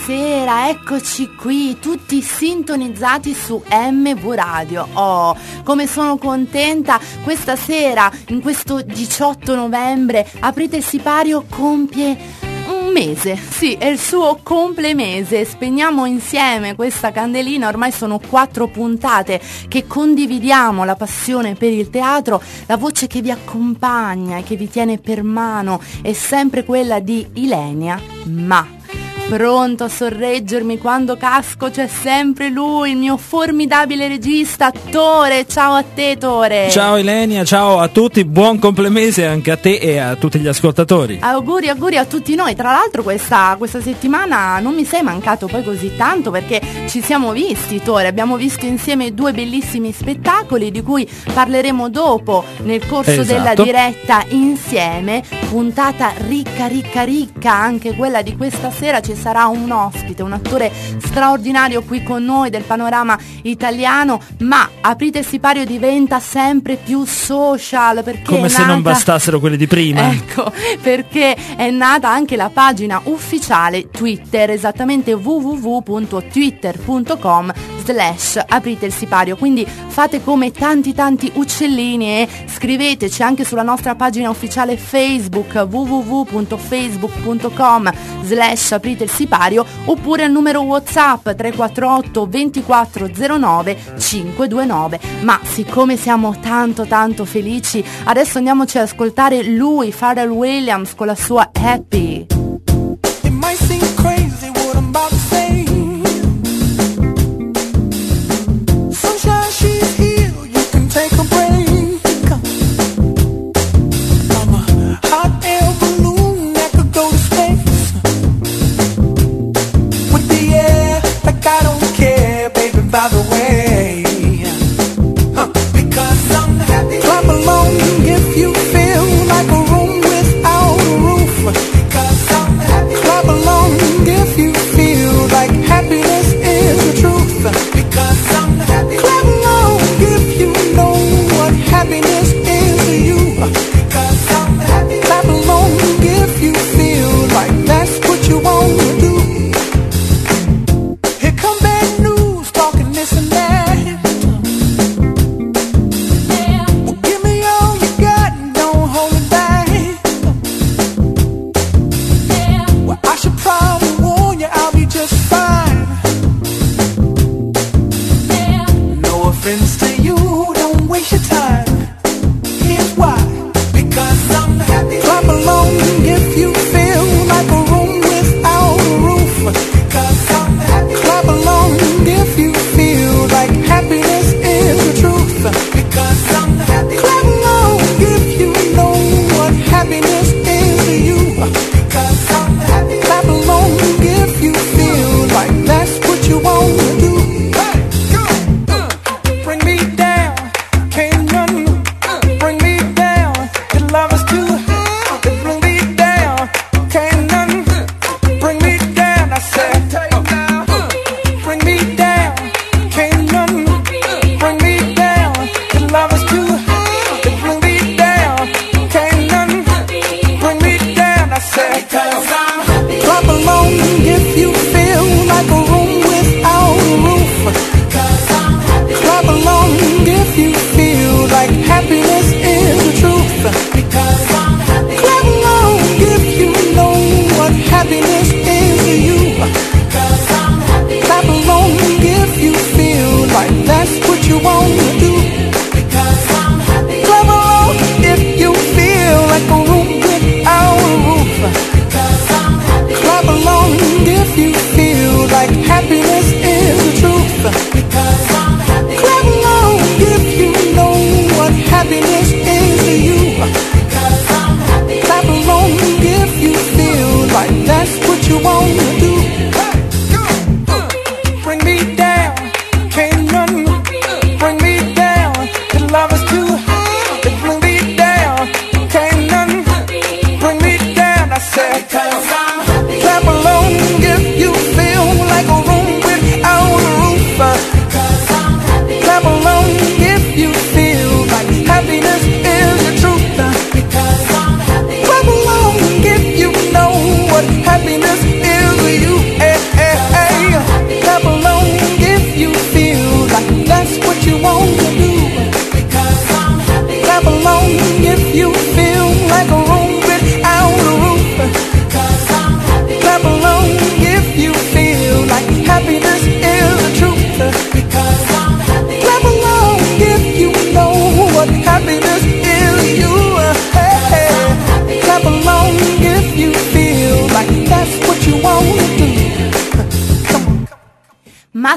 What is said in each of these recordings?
buonasera, eccoci qui, tutti sintonizzati su MV Radio. Oh, come sono contenta, questa sera, in questo 18 novembre, Aprite il Sipario compie un mese, sì, è il suo complemese. Spegniamo insieme questa candelina, ormai sono 4 puntate che condividiamo la passione per il teatro. La voce che vi accompagna e che vi tiene per mano è sempre quella di Ilenia, ma pronto a sorreggermi quando casco c'è sempre lui, il mio formidabile regista Tore. Ciao a te, Tore. Ciao Ilenia, ciao a tutti, buon complemese anche a te e a tutti gli ascoltatori. Auguri a tutti noi. Tra l'altro questa settimana non mi sei mancato poi così tanto, perché ci siamo visti, Tore, abbiamo visto insieme 2 bellissimi spettacoli di cui parleremo dopo nel corso della diretta insieme. Puntata ricca, anche quella di questa sera. Ci sarà un ospite, un attore straordinario qui con noi del panorama italiano, ma Aprite il Sipario diventa sempre più social, perché come se non bastassero quelli di prima. Ecco, perché è nata anche la pagina ufficiale Twitter, esattamente www.twitter.com/Aprite il Sipario. Quindi fate come tanti uccellini e scriveteci anche sulla nostra pagina ufficiale Facebook, www.facebook.com/Aprite il Sipario, oppure al numero WhatsApp 348 2409 529. Ma siccome siamo tanto felici, adesso andiamoci ad ascoltare lui, Pharrell Williams, con la sua Happy. It might seem crazy what I'm about to say. Sunshine, she's here, you can take a break. I'm a hot air balloon that could go to space. With the air, like I don't care, baby, by the way. Because I'm happy. Clap along if you feel like a room without a roof. Because I'm happy. Clap along if you feel like happiness is the truth. Because I'm happy. Clap along if you know what happiness is to you. Because I'm happy. Clap along if you feel like that's what you want to do. Here come bad news, talking this and that. Well, give me all you got and don't hold it back. Well, I should probably warn you, I'll be just fine. No offense to you, don't waste your time. Here's why. Because I'm happy. Clap along if you feel like a room without a roof. Because I'm happy. Clap along if you feel like happiness is the truth. Because I'm happy. Clap along if you know what happiness is to you. Because I'm happy. Clap along if you feel like that's what you want to do. Hey, go. Bring me down, can't none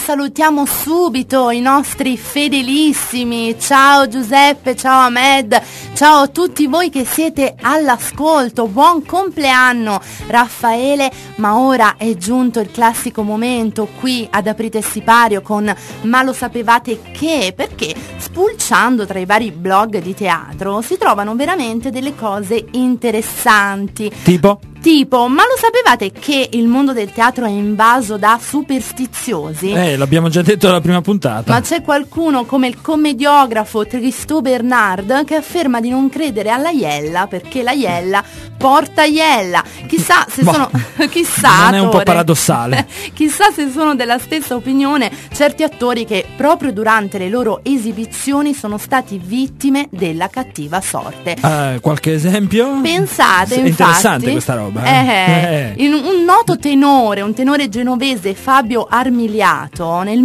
salutiamo subito i nostri fedelissimi. Ciao Giuseppe, ciao Ahmed, ciao a tutti voi che siete all'ascolto. Buon compleanno Raffaele, ma ora è giunto il classico momento qui ad Aprite il Sipario con Ma lo sapevate che? Perché spulciando tra i vari blog di teatro si trovano veramente delle cose interessanti. Tipo, ma lo sapevate che il mondo del teatro è invaso da superstiziosi? L'abbiamo già detto alla prima puntata. Ma c'è qualcuno come il commediografo Tristan Bernard che afferma di non credere alla iella perché la iella porta iella. Chissà se sono... Chissà, non è un po' paradossale. Chissà se sono della stessa opinione certi attori che proprio durante le loro esibizioni sono stati vittime della cattiva sorte. Qualche esempio? Pensate, è infatti, interessante questa roba. Un noto tenore, un tenore genovese, Fabio Armiliato, nel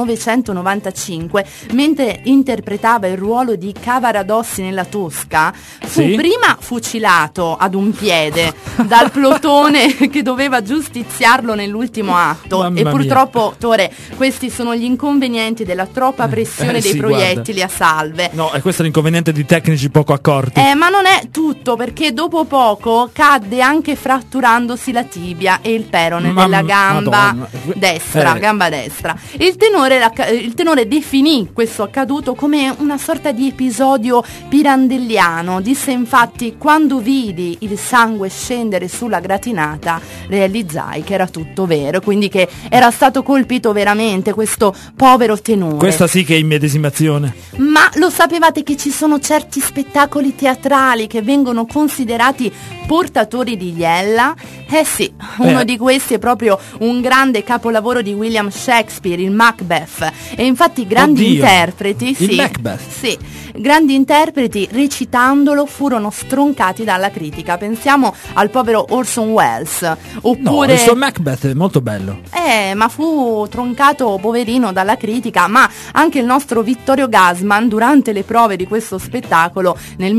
1995, mentre interpretava il ruolo di Cavaradossi nella Tosca, fu prima fucilato ad un piede dal plotone che doveva giustiziarlo nell'ultimo atto. Mamma e purtroppo, mia. Tore, questi sono gli inconvenienti della troppa pressione dei proiettili, guarda, a salve. No, e questo è l'inconveniente di tecnici poco accorti. Ma non è tutto, perché dopo poco cadde anche fratturandosi la tibia e il perone della gamba destra, gamba destra. Il tenore definì questo accaduto come una sorta di episodio pirandelliano. Disse infatti: quando vidi il sangue scendere sulla gratinata realizzai che era tutto vero, quindi che era stato colpito veramente questo povero tenore. Questa sì che è immedesimazione. Ma lo sapevate che ci sono certi spettacoli teatrali che vengono considerati portatori di iella? Sì, uno di questi è proprio un grande capolavoro di William Shakespeare, il Macbeth. E infatti grandi interpreti, grandi interpreti recitandolo furono stroncati dalla critica. Pensiamo al povero Orson Welles. Oppure... No, il suo Macbeth è molto bello. Ma fu troncato poverino dalla critica. Ma anche il nostro Vittorio Gassman, durante le prove di questo spettacolo nel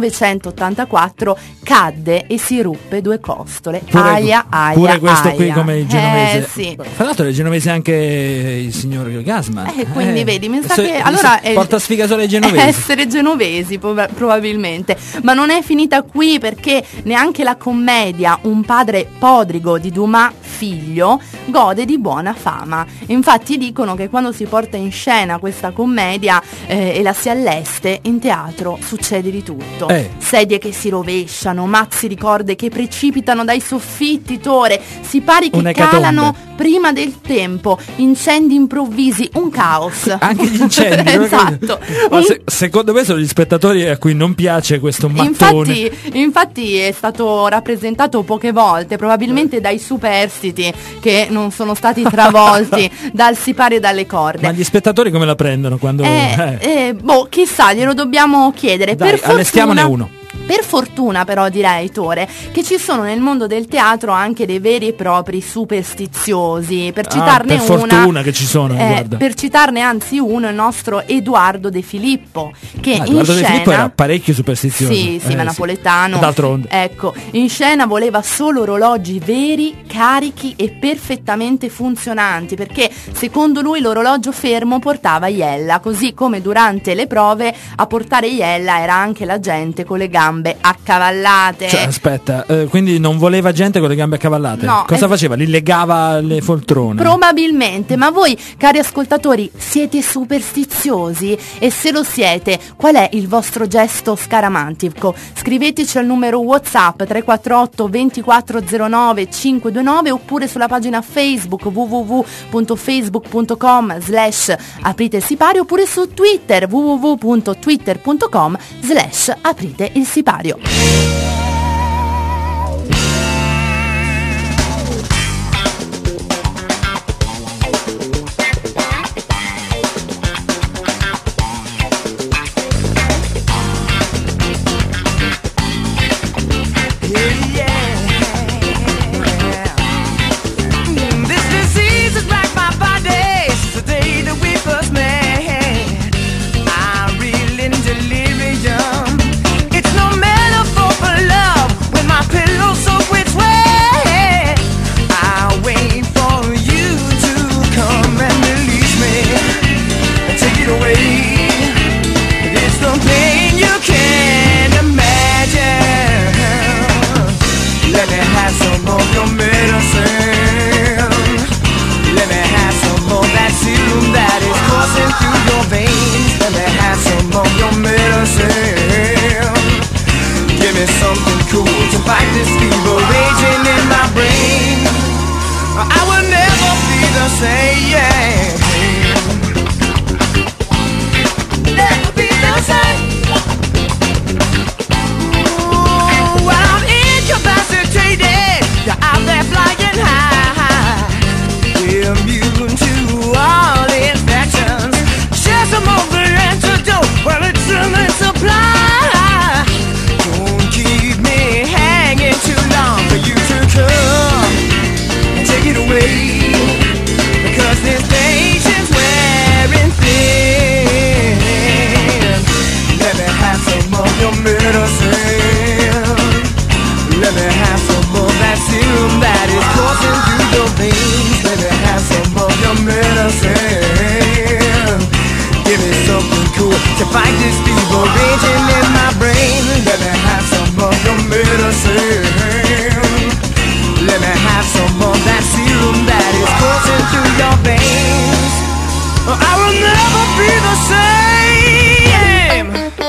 1984, cadde e si ruppe 2 costole. Pure questo qui come il genovese. Sì. Fra l'altro è genovese anche il signor Gassman. Quindi vedi, mi sa che allora porta sfigasole genovesi. Essere genovesi probabilmente. Ma non è finita qui, perché neanche la commedia Un padre podrigo di Dumas figlio gode di buona fama. Infatti dicono che quando si porta in scena questa commedia e la si alleste, in teatro succede di tutto. Sedie che si rovesciano, mazzi di corde che precipitano dai soffitti, Tore, sipari che calano prima del tempo, incendi improvvisi, un caos. Anche gli incendi. Esatto. Ma secondo me sono gli spettatori a cui non piace questo mattone. Infatti è stato rappresentato poche volte, probabilmente dai superstiti che non sono stati travolti dal sipario e dalle corde. Ma gli spettatori come la prendono quando... chissà, glielo dobbiamo chiedere. Dai, allestiamone uno. Per fortuna però, direi, Tore, che ci sono nel mondo del teatro anche dei veri e propri superstiziosi. Per citarne per una, fortuna che ci sono, guarda. Per citarne anzi uno, il nostro Edoardo De Filippo, che in Edoardo scena... De Filippo era parecchio superstizioso. Sì, ma napoletano. D'altronde. Ecco, in scena voleva solo orologi veri, carichi e perfettamente funzionanti, perché secondo lui l'orologio fermo portava iella, così come durante le prove a portare iella era anche la gente con le gambe accavallate. Cioè, aspetta, quindi non voleva gente con le gambe accavallate? No. Cosa faceva? Li legava le poltrone? Probabilmente, ma voi, cari ascoltatori, siete superstiziosi? E se lo siete, qual è il vostro gesto scaramantico? Scriveteci al numero WhatsApp 348 2409 529 oppure sulla pagina Facebook www.facebook.com/aprite il sipario oppure su Twitter www.twitter.com/aprite il sipario. It's no metaphor for away. It's the pain you can't imagine. Let me have some of your medicine. Let me have some of that serum that is coursing through your veins. Let me have some of your medicine. Give me something cool to fight this fever raging in my brain. I will never be the same. Never be the same. Ooh, while I'm incapacitated, you're out there flying high. Immune to all infections. Share some of the antidote while it's in the supply. Don't keep me hanging too long for you to come and take it away. Because this patient's wearing thin. Let me have some of your medicine. Let me have some of that serum that is coursing through your veins. Let me have some of your medicine. Give me something cool to fight this fever raging in my brain. Let me have some of your medicine. Let me have some of that serum that is coursing through your veins. I will never be the same.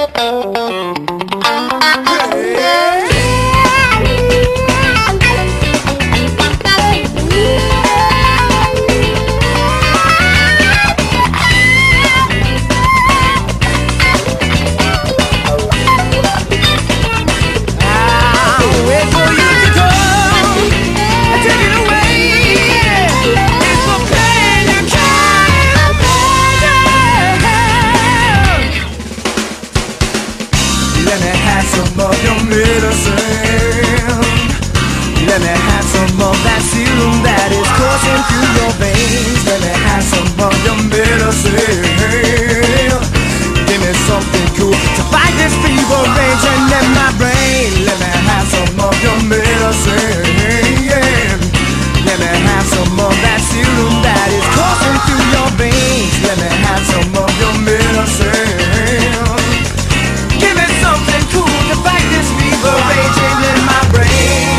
Let me have some of that serum that is coursing through your veins. Let me have some of your medicine. Give me something cool to fight this fever raging in my brain. Let me have some of your medicine. Let me have some of that serum that is coursing through your veins. Let me have some of your medicine. Give me something cool to fight this fever raging in my brain.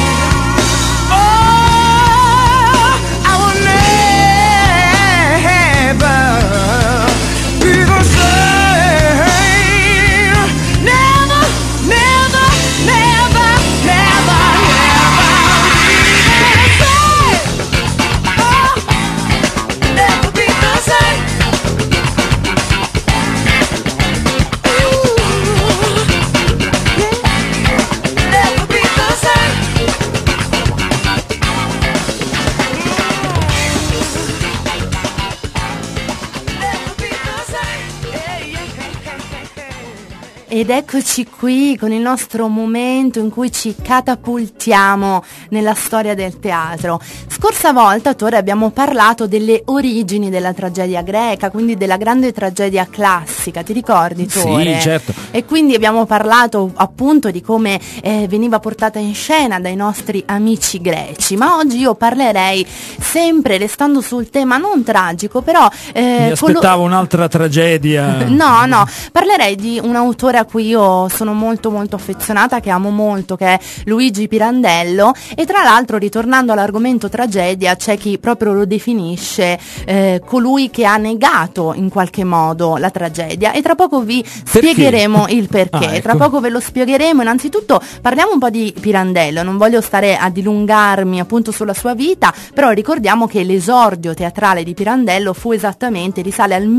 Ed eccoci qui con il nostro momento in cui ci catapultiamo nella storia del teatro. Scorsa volta, Tore, abbiamo parlato delle origini della tragedia greca, quindi della grande tragedia classica, ti ricordi, Tore? Sì, certo. E quindi abbiamo parlato appunto di come veniva portata in scena dai nostri amici greci, ma oggi io parlerei, sempre restando sul tema non tragico, però... Mi aspettavo un'altra tragedia. No, parlerei di un autore a cui io sono molto molto affezionata, che amo molto, che è Luigi Pirandello, e tra l'altro, ritornando all'argomento tragedia, c'è chi proprio lo definisce colui che ha negato in qualche modo la tragedia, e tra poco vi spiegheremo il perché. Ecco. Tra poco ve lo spiegheremo. Innanzitutto parliamo un po' di Pirandello, non voglio stare a dilungarmi appunto sulla sua vita, però ricordiamo che l'esordio teatrale di Pirandello risale al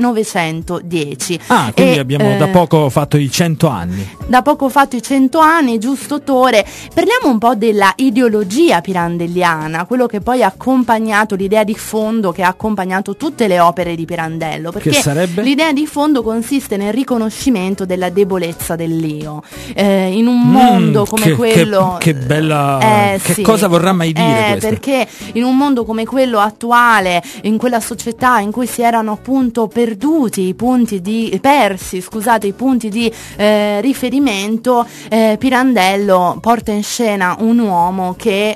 1910. Quindi abbiamo da poco fatto i 100 anni. Da poco fatto i 100 anni, giusto, Tore? Parliamo un po' della ideologia pirandelliana, quello che poi ha accompagnato, l'idea di fondo che ha accompagnato tutte le opere di Pirandello, perché che sarebbe? L'idea di fondo consiste nel riconoscimento della debolezza dell'io. In un mondo come quello... Che bella... che cosa vorrà mai dire questo? Perché in un mondo come quello attuale, in quella società in cui si erano appunto persi i punti di di riferimento, Pirandello porta in scena un uomo che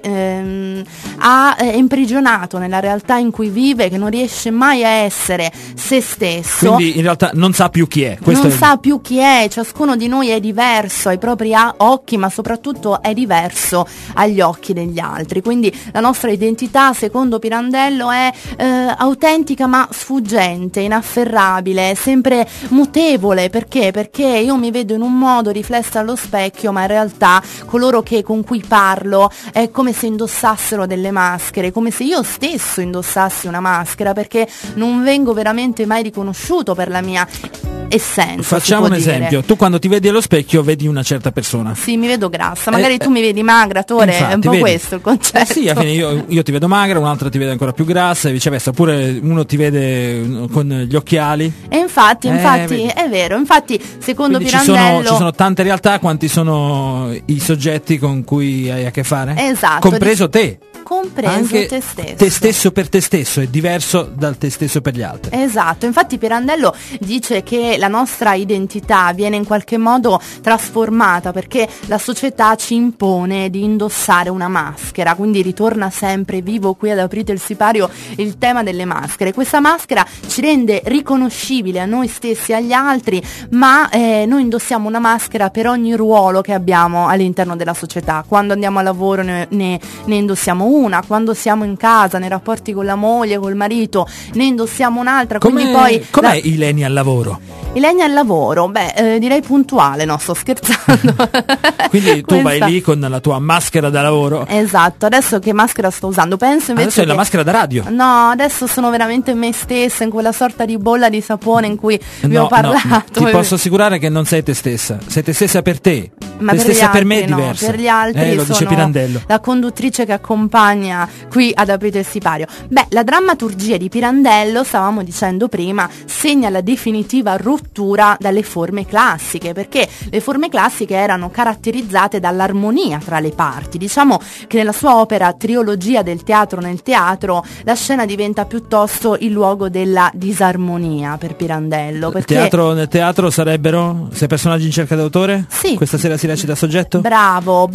è imprigionato nella realtà in cui vive, che non riesce mai a essere se stesso. Quindi in realtà non sa più chi è. Non sa più chi è, ciascuno di noi è diverso ai propri occhi, ma soprattutto è diverso agli occhi degli altri. Quindi la nostra identità, secondo Pirandello, è autentica ma sfuggente, inafferrabile, sempre mutevole. Perché? Perché io mi vedo in un modo riflessa allo specchio, ma in realtà coloro con cui parlo è come se indossassero delle maschere, come se io stesso indossassi una maschera, perché non vengo veramente mai riconosciuto per la mia essenza. Facciamo un esempio: tu quando ti vedi allo specchio vedi una certa persona. Sì, mi vedo grassa, magari tu mi vedi magra, Tore, infatti, è un po' vedi. Questo il concetto. Sì, alla fine io ti vedo magra, un'altra ti vede ancora più grassa e viceversa, oppure uno ti vede con gli occhiali. E infatti vedi. È vero, infatti secondo quindi Pirandello ci sono tante realtà quanti sono i soggetti con cui hai a che fare. Esatto, compreso te. Compreso anche te stesso. Te stesso per te stesso è diverso dal te stesso per gli altri. Esatto, infatti Pirandello dice che la nostra identità viene in qualche modo trasformata perché la società ci impone di indossare una maschera, quindi ritorna sempre vivo qui ad Aprite il Sipario il tema delle maschere. Questa maschera ci rende riconoscibili a noi stessi e agli altri, ma noi indossiamo una maschera per ogni ruolo che abbiamo all'interno della società. Quando andiamo a lavoro ne indossiamo una, quando siamo in casa, nei rapporti con la moglie, col marito, ne indossiamo un'altra. Com'è Ilenia al lavoro? Ilenia al lavoro? Direi puntuale, no, sto scherzando. Quindi tu vai lì con la tua maschera da lavoro? Esatto, adesso che maschera sto usando? Penso invece adesso è la maschera da radio. No, adesso sono veramente me stessa, in quella sorta di bolla di sapone in cui vi ho parlato. Ti posso assicurare che non sei te stessa, sei te stessa per te. Ma te per stessa altri, per me è no, diversa. per gli altri lo dice sono Pirandello. La conduttrice che accompagna qui ad Aprite il Sipario. La drammaturgia di Pirandello, stavamo dicendo prima, segna la definitiva rottura dalle forme classiche, perché le forme classiche erano caratterizzate dall'armonia tra le parti. Diciamo che nella sua opera Trilogia del teatro nel teatro la scena diventa piuttosto il luogo della disarmonia per Pirandello. Il teatro nel teatro sarebbero sei personaggi in cerca d'autore? Sì. Questa sera si recita soggetto? Bravo.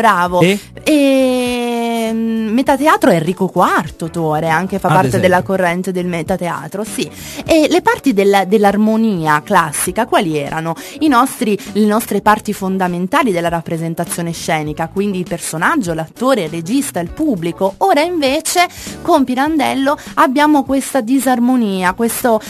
E metateatro è Enrico IV, Tore, anche fa parte esempio. della corrente del metateatro, sì. E le parti dell'armonia classica quali erano? Le nostre parti fondamentali della rappresentazione scenica, quindi il personaggio, l'attore, il regista, il pubblico. Ora invece con Pirandello abbiamo questa disarmonia, questo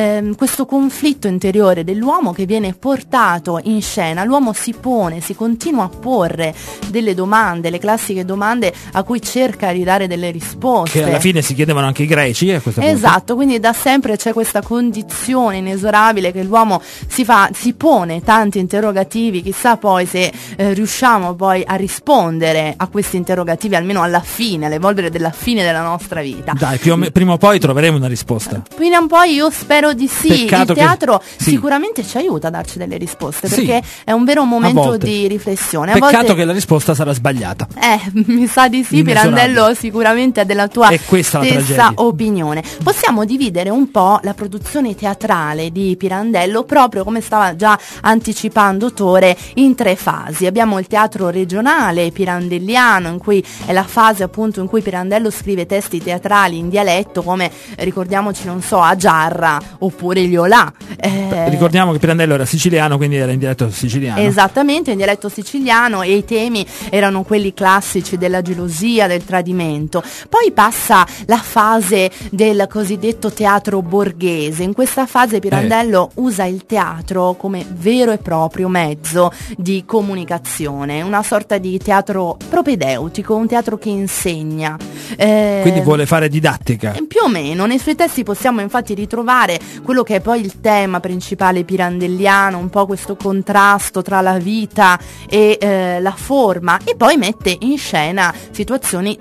conflitto interiore dell'uomo che viene portato in scena. L'uomo si continua a porre delle domande, le classiche domande a cui cerca di dare delle risposte. Che alla fine si chiedevano anche i greci a questo punto. Esatto, quindi da sempre c'è questa condizione inesorabile che l'uomo si pone tanti interrogativi, chissà poi se riusciamo poi a rispondere a questi interrogativi almeno alla fine, all'evolvere della fine della nostra vita. Dai, prima o poi troveremo una risposta. Prima o poi io spero di sì. Peccato il teatro sì. Sicuramente ci aiuta a darci delle risposte, Sì. perché è un vero momento di riflessione. Peccato che la risposta sarà sbagliata. Mi sa di sì, Pirandello sicuramente è della tua stessa opinione. Possiamo dividere un po' la produzione teatrale di Pirandello, proprio come stava già anticipando Tore, in 3 fasi. Abbiamo il teatro regionale pirandelliano, in cui è la fase appunto in cui Pirandello scrive testi teatrali in dialetto, come ricordiamoci, non so, Agiarra oppure gli Olà. Ricordiamo che Pirandello era siciliano, quindi era in dialetto siciliano. Esattamente, in dialetto siciliano, e i temi erano quelli classici della gelosia, del tradimento. Poi passa la fase del cosiddetto teatro borghese. In questa fase Pirandello usa il teatro come vero e proprio mezzo di comunicazione, una sorta di teatro propedeutico, un teatro che insegna. Quindi vuole fare didattica. Più o meno, nei suoi testi possiamo infatti ritrovare quello che è poi il tema principale pirandelliano, un po' questo contrasto tra la vita e la forma, e poi mette in scena situazioni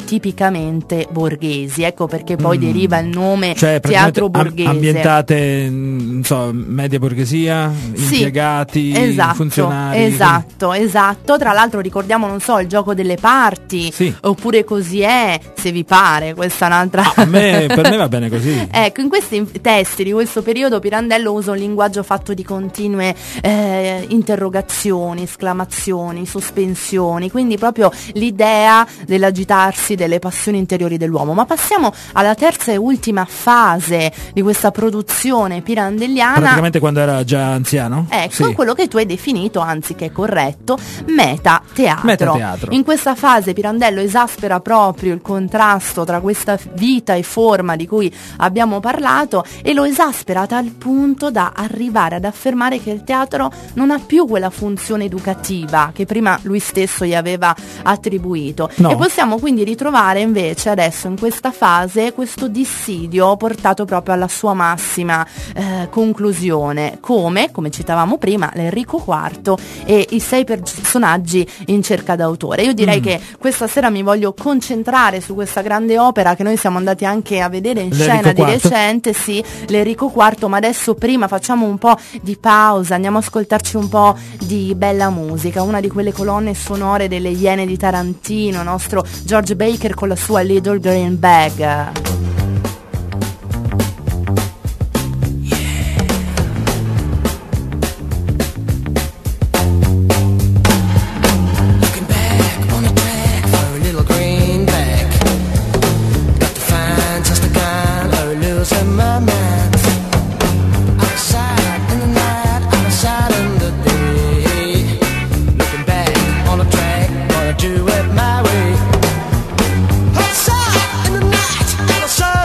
tipicamente borghesi, ecco perché poi deriva il nome, cioè, teatro borghese. Ambientate, non so, media borghesia, Sì, impiegati, funzionari. Esatto. Tra l'altro ricordiamo, non so, il gioco delle parti, sì. Oppure Così è, se vi pare, questa è un'altra. Per me va bene così. Ecco, in questi testi di questo periodo Pirandello usa un linguaggio fatto di continue interrogazioni, esclamazioni, sospensioni, quindi proprio l'idea dell'agitarsi delle passioni interiori dell'uomo. Ma passiamo alla terza e ultima fase di questa produzione pirandelliana. Praticamente quando era già anziano? Ecco, sì. Quello che tu hai definito, anzi che è corretto, metateatro. In questa fase Pirandello esaspera proprio il contrasto tra questa vita e forma di cui abbiamo parlato, e lo esaspera a tal punto da arrivare ad affermare che il teatro non ha più quella funzione educativa che prima lui stesso gli aveva attribuito. No. E possiamo quindi ritrovare invece adesso in questa fase questo dissidio portato proprio alla sua massima conclusione, come citavamo prima, l'Enrico IV e i 6 personaggi in cerca d'autore. Io direi che questa sera mi voglio concentrare su questa grande opera che noi siamo andati anche a vedere in scena di recente, sì, l'Enrico IV, ma adesso prima facciamo un po' di pausa, andiamo a ascoltarci un po' di bella musica, una di quelle colonne sonore delle Iene di Tarantino, nostro George Baker con la sua Little Green Bag. Do it my way. Outside in the night.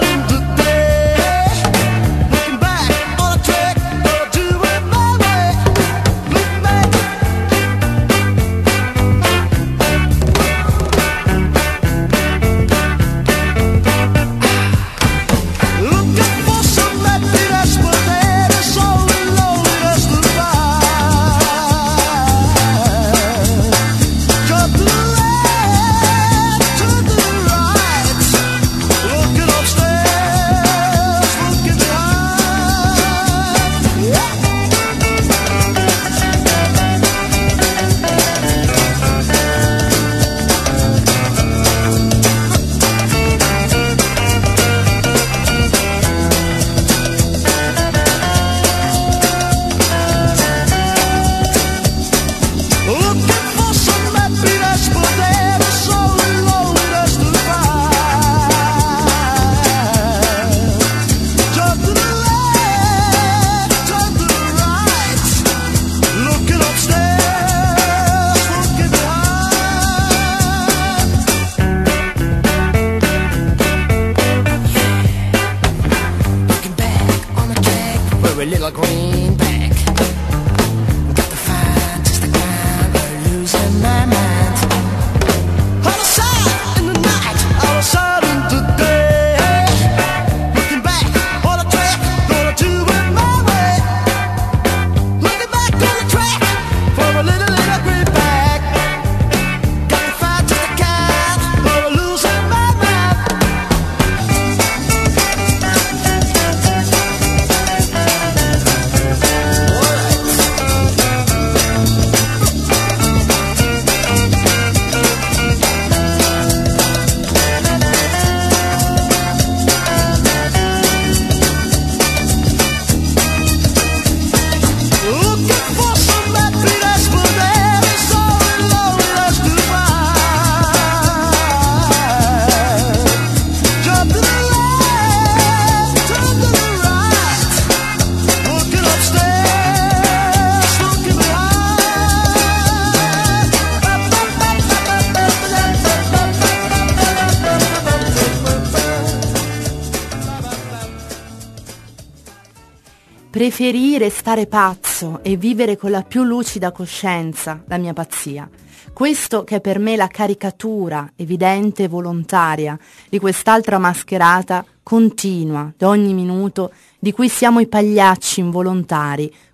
Preferì restare pazzo e vivere con la più lucida coscienza la mia pazzia. Questo che è per me la caricatura evidente e volontaria di quest'altra mascherata continua d'ogni minuto di cui siamo i pagliacci involontari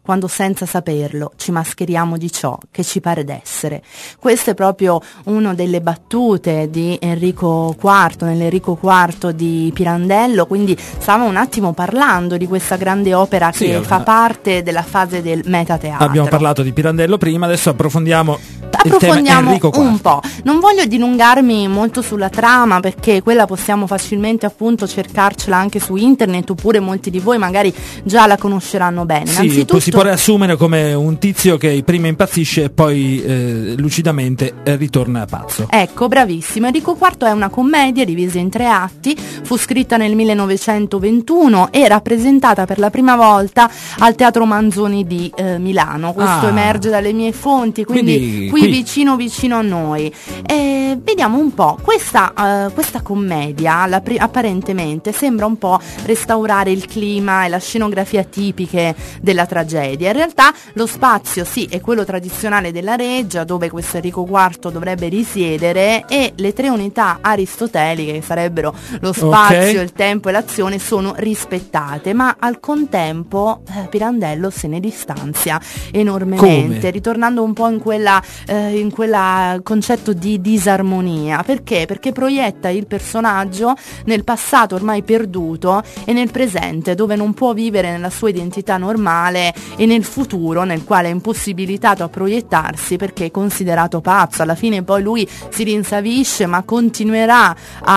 quando senza saperlo ci mascheriamo di ciò che ci pare d'essere. Questo è proprio una delle battute di Enrico IV, nell'Enrico IV di Pirandello, quindi stavamo un attimo parlando di questa grande opera che fa parte della fase del metateatro. Abbiamo parlato di Pirandello prima, adesso approfondiamo il tema Enrico IV. Un po'. Non voglio dilungarmi molto sulla trama, perché quella possiamo facilmente appunto cercarcela anche su internet, oppure molti di voi magari già la conosceranno bene. Sì, si può riassumere come un tizio che prima impazzisce e poi lucidamente ritorna pazzo. Ecco, bravissimo. Enrico IV è una commedia divisa in 3 atti, fu scritta nel 1921 e rappresentata per la prima volta al Teatro Manzoni di Milano. Questo emerge dalle mie fonti, quindi qui vicino a noi. Vediamo un po', questa commedia apparentemente sembra un po' restaurare il clima e la scenografia tipiche della tragedia. In realtà lo spazio è quello tradizionale della reggia, dove questo Enrico IV dovrebbe risiedere, e le 3 unità aristoteliche, che sarebbero lo spazio, il tempo e l'azione, sono rispettate, ma al contempo Pirandello se ne distanzia enormemente, ritornando un po' in quella concetto di disarmonia. Perché? Perché proietta il personaggio nel passato ormai perduto e nel presente, dove non può vivere nella sua identità normale, e nel futuro, nel quale è impossibilitato a proiettarsi perché è considerato pazzo. Alla fine poi lui si rinsavisce, ma continuerà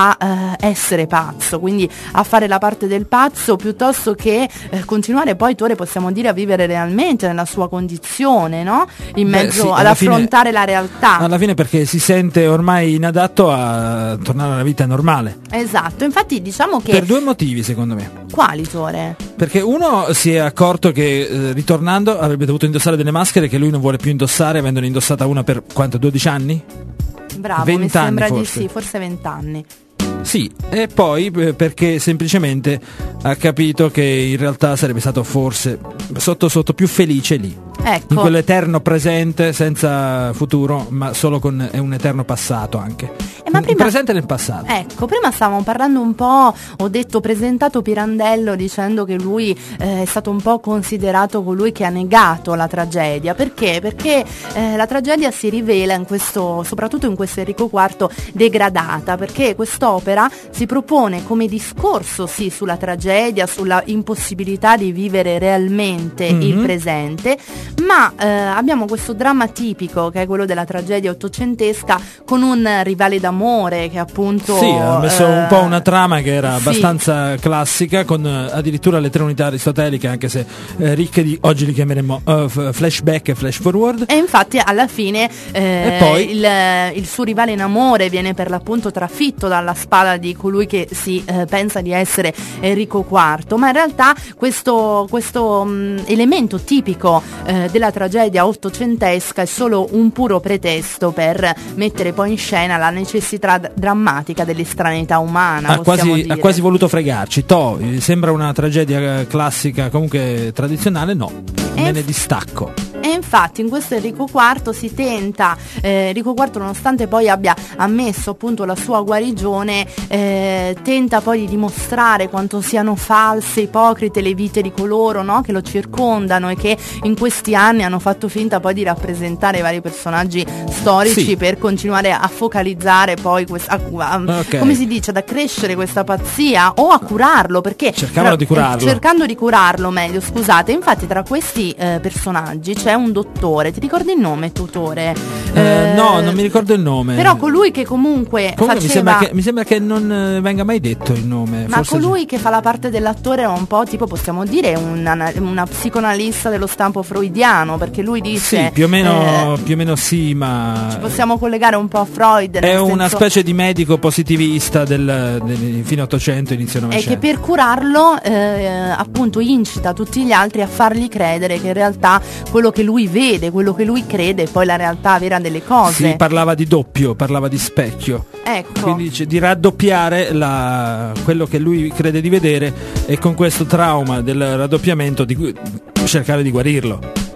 a essere pazzo, quindi a fare la parte del pazzo, piuttosto che continuare poi, Tore, possiamo dire, a vivere realmente nella sua condizione, no? In mezzo ad affrontare la realtà. Alla fine perché si sente ormai inadatto a tornare alla vita normale. Esatto, infatti diciamo che... Per 2 motivi, secondo me. Quali, Tore? Perché uno, si è accorto che ritornando avrebbe dovuto indossare delle maschere che lui non vuole più indossare, avendone indossata una per quanto, 12 anni? Bravo, 20 mi sembra anni di sì, forse 20 anni. Sì, e poi perché semplicemente ha capito che in realtà sarebbe stato forse sotto più felice lì. Ecco. In quell'eterno presente senza futuro, ma solo con un eterno passato anche. Ma prima, presente nel passato. Ecco, prima stavamo parlando un po', ho presentato Pirandello dicendo che lui è stato un po' considerato colui che ha negato la tragedia. Perché? Perché la tragedia si rivela soprattutto in questo Enrico IV, degradata, perché quest'opera si propone come discorso sulla tragedia, sulla impossibilità di vivere realmente il presente, ma abbiamo questo dramma tipico che è quello della tragedia ottocentesca, con un rivale d'amore che appunto ha messo un po' una trama che era abbastanza classica, con addirittura le 3 unità aristoteliche, anche se ricche di, oggi li chiameremo flashback e flash forward, e infatti alla fine e poi il suo rivale in amore viene per l'appunto trafitto dalla spada di colui che si pensa di essere Enrico IV, ma in realtà questo elemento tipico della tragedia ottocentesca è solo un puro pretesto per mettere poi in scena la necessità drammatica dell'estranità umana. Ha quasi voluto fregarci. Sembra una tragedia classica, comunque tradizionale, no, me ne distacco. E infatti in questo Enrico IV si tenta, Enrico IV, nonostante poi abbia ammesso appunto la sua guarigione, tenta poi di dimostrare quanto siano false, ipocrite le vite di coloro, no, che lo circondano e che in questi anni hanno fatto finta poi di rappresentare i vari personaggi storici per continuare a focalizzare poi come si dice, ad accrescere questa pazzia o a curarlo, perché cercando di curarlo meglio, scusate. Infatti tra questi personaggi c'è un dottore, ti ricordi il nome, tutore? No, non mi ricordo il nome. Però colui che comunque faceva... mi sembra che non venga mai detto il nome. Ma colui che fa la parte dell'attore è un po' tipo, possiamo dire, una psicoanalista dello stampo freudiano, perché lui dice... Sì, più o meno sì, ma... Ci possiamo collegare un po' a Freud. È una specie di medico positivista del fine 800, inizio 900. E che per curarlo appunto incita tutti gli altri a fargli credere che in realtà quello che lui vede, quello che lui crede è poi la realtà vera delle cose. Sì, parlava di doppio, parlava di specchio. Ecco. Quindi dice di raddoppiare quello che lui crede di vedere, e con questo trauma del raddoppiamento cercare di guarirlo.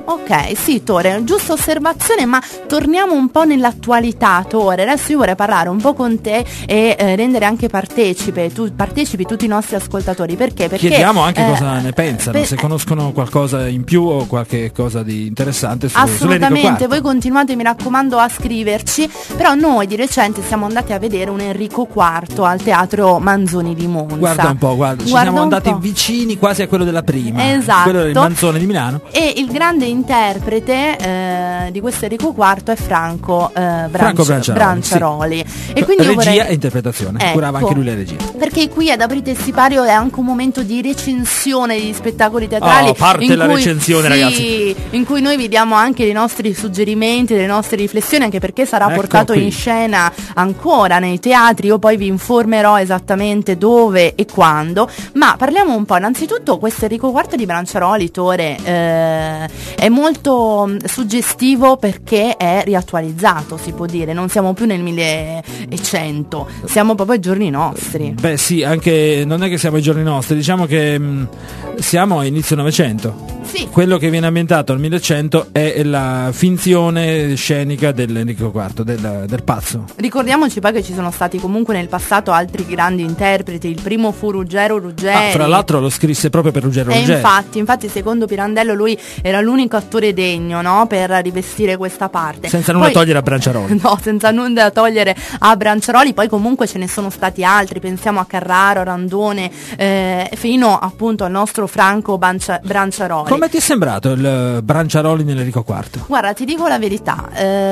Ok, sì Tore, giusta osservazione, ma torniamo un po' nell'attualità, Tore. Adesso io vorrei parlare un po' con te e rendere anche partecipi tutti i nostri ascoltatori. Perché? Chiediamo anche cosa ne pensano, se conoscono qualcosa in più o qualche cosa di interessante assolutamente, voi continuate, mi raccomando, a scriverci. Però noi di recente siamo andati a vedere un Enrico IV al Teatro Manzoni di Monza. Guarda un po', ci siamo andati vicini quasi a quello della prima. Esatto. Quello del Manzoni di Milano. E il grande interprete di questo Enrico IV è Franco Branciaroli. Sì. E quindi regia e interpretazione, curava anche lui la regia. Perché qui ad Aprite il Sipario è anche un momento di recensione di spettacoli teatrali. Parte la recensione, ragazzi. In cui noi vi diamo anche i nostri suggerimenti, le nostre riflessioni, anche perché sarà portato in scena ancora nei teatri. Io poi vi informerò esattamente dove e quando. Ma parliamo un po', innanzitutto questo Enrico IV di Branciaroli, Tore, è molto suggestivo perché è riattualizzato, si può dire, non siamo più nel 1100, siamo proprio ai giorni nostri. Beh sì, anche non è che siamo ai giorni nostri, diciamo che siamo a inizio Novecento. Sì. Quello che viene ambientato al 1100 è la finzione scenica dell'Enrico IV, del pazzo. Ricordiamoci poi che ci sono stati comunque nel passato altri grandi interpreti. Il primo fu Ruggero Ruggeri. Fra l'altro lo scrisse proprio per Ruggero Ruggeri. Infatti secondo Pirandello lui era l'unico attore degno, no, per rivestire questa parte. Senza nulla togliere a Branciaroli. No, senza nulla togliere a Branciaroli. Poi comunque ce ne sono stati altri, pensiamo a Carraro, Randone, fino appunto al nostro Franco Branciaroli. Come ti è sembrato il Branciaroli nell'Enrico IV? Guarda, ti dico la verità,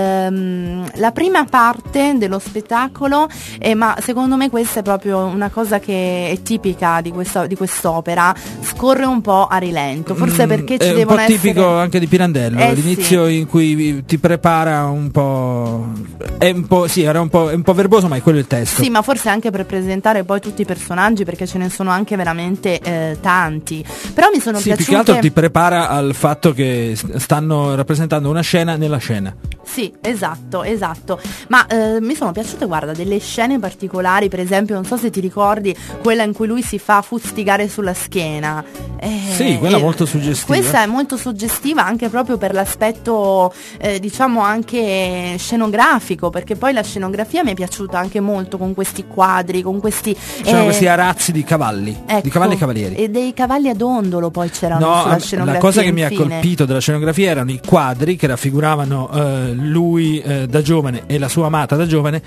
la prima parte dello spettacolo, ma secondo me questa è proprio una cosa che è tipica di quest'opera, scorre un po' a rilento, forse perché ci devono essere... È un po' tipico anche di Pirandello, l'inizio in cui ti prepara un po'... è un po' verboso, ma è quello il testo. Sì, ma forse anche per presentare poi tutti i personaggi, perché ce ne sono anche veramente tanti. Però mi sono piaciute... più che altro ti prepara al fatto che stanno rappresentando una scena nella scena. Sì, esatto. Ma mi sono piaciute, guarda, delle scene particolari, per esempio, non so se ti ricordi quella in cui lui si fa fustigare sulla schiena. Sì, quella molto suggestiva. Questa è molto suggestiva anche proprio per l'aspetto, diciamo, anche scenografico, perché poi la scenografia mi è piaciuta anche molto, con questi quadri, con questi... C'erano questi arazzi di cavalli, di cavalli e cavalieri. E dei cavalli ad ondolo poi c'erano sulla scenografia. La cosa che mi ha colpito della scenografia erano i quadri che raffiguravano lui da giovane e la sua amata da giovane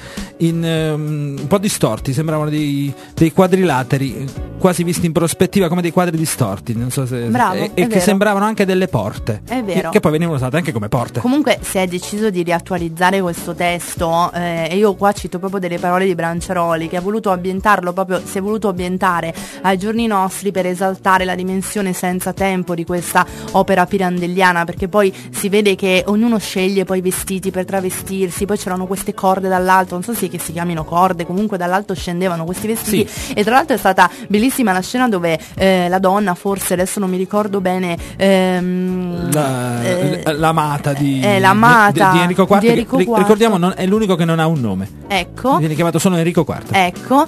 un po' distorti, sembravano dei quadrilateri quasi visti in prospettiva, come dei quadri distorti, non so se... Bravo, e che sembravano anche delle porte, è vero, che poi venivano usate anche come porte. Comunque si è deciso di riattualizzare questo testo, e io qua cito proprio delle parole di Branciaroli, che ha voluto ambientarlo proprio, si è voluto ambientare ai giorni nostri per esaltare la dimensione senza tempo di questa opera pirandelliana, perché poi si vede che ognuno sceglie poi i vestiti per travestirsi, poi c'erano queste corde dall'alto, non so se che si chiamino corde, comunque dall'alto scendevano questi vestiti, sì. E tra l'altro è stata bellissima la scena dove la donna, forse adesso non mi ricordo bene, l'amata di Enrico IV, ricordiamo è l'unico che non ha un nome, ecco, viene chiamato solo Enrico IV, ecco,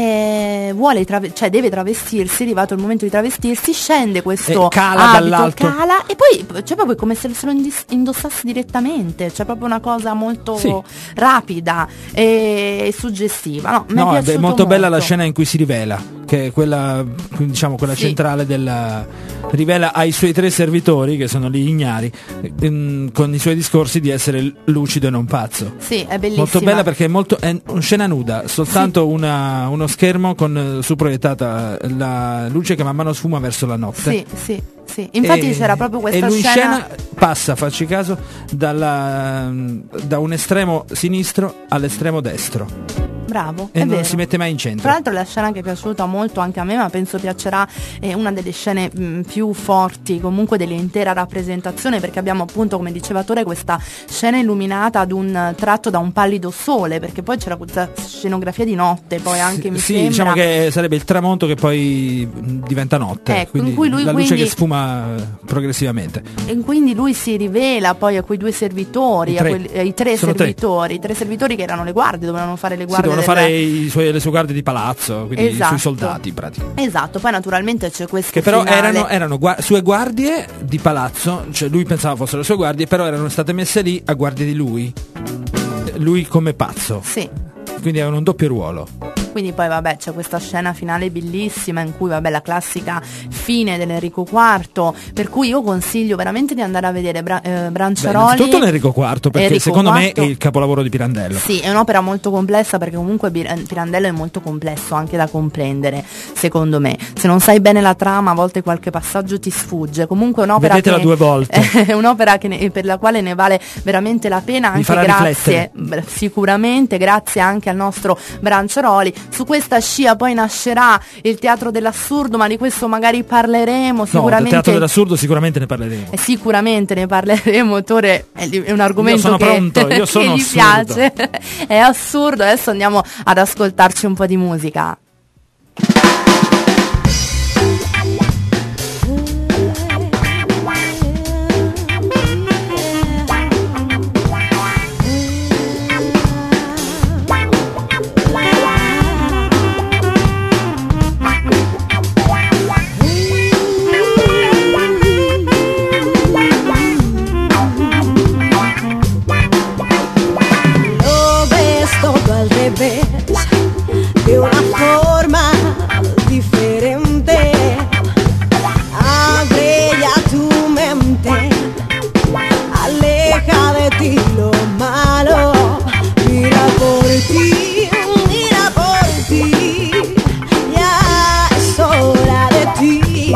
deve travestirsi, è arrivato il momento di travestirsi, scende questo cala abito, dall'alto, e poi c'è proprio come se lo indossasse direttamente, c'è proprio una cosa molto rapida e suggestiva. No, è molto bella la scena in cui si rivela, che è quella, diciamo, quella centrale rivela ai suoi 3 servitori, che sono lì ignari, con i suoi discorsi di essere lucido e non pazzo. Sì, è bellissima. Molto bella perché è una scena nuda, soltanto uno schermo con su proiettata la luce che man mano sfuma verso la notte. Sì. Infatti c'era proprio questa e lui scena passa, facci caso, da un estremo sinistro all'estremo destro. Bravo, e è non vero. si mette mai in centro. Tra l'altro la scena che è piaciuta molto anche a me, ma penso piacerà, è una delle scene più forti comunque dell'intera rappresentazione, perché abbiamo appunto, come diceva Tore, questa scena illuminata ad un tratto da un pallido sole, perché poi c'era questa scenografia di notte, poi anche mi sembra. Diciamo che sarebbe il tramonto che poi diventa notte, ecco, quindi in cui lui la luce che sfuma progressivamente. E quindi lui si rivela poi a quei 2 servitori, ai 3 servitori, 3 servitori che erano le guardie, dovevano fare le guardie dovevano fare le sue guardie di palazzo, quindi i suoi soldati in pratica. Esatto, poi naturalmente c'è questo che però finale. erano sue guardie di palazzo, cioè lui pensava fossero le sue guardie, però erano state messe lì a guardia di lui come pazzo. Sì. Quindi avevano un doppio ruolo. Quindi poi vabbè c'è questa scena finale bellissima in cui vabbè la classica fine dell'Enrico IV, per cui io consiglio veramente di andare a vedere Branciaroli. Innanzitutto l'Enrico IV, perché secondo me è il capolavoro di Pirandello. Sì, è un'opera molto complessa, perché comunque Pirandello è molto complesso anche da comprendere, secondo me. Se non sai bene la trama, a volte qualche passaggio ti sfugge. Comunque è un'opera vedetela 2 volte. È un'opera per la quale ne vale veramente la pena, anche grazie, sicuramente grazie anche al nostro Branciaroli. Su questa scia poi nascerà il Teatro dell'Assurdo, ma di questo magari parleremo sicuramente. No, del Teatro dell'Assurdo sicuramente ne parleremo. Sicuramente ne parleremo, Tore, è un argomento io sono pronto, io che sono gli assurdo. piace. È assurdo. Adesso andiamo ad ascoltarci un po' di musica. De una forma diferente, abre ya tu mente, aleja de ti lo malo, mira por ti, ya es hora de ti.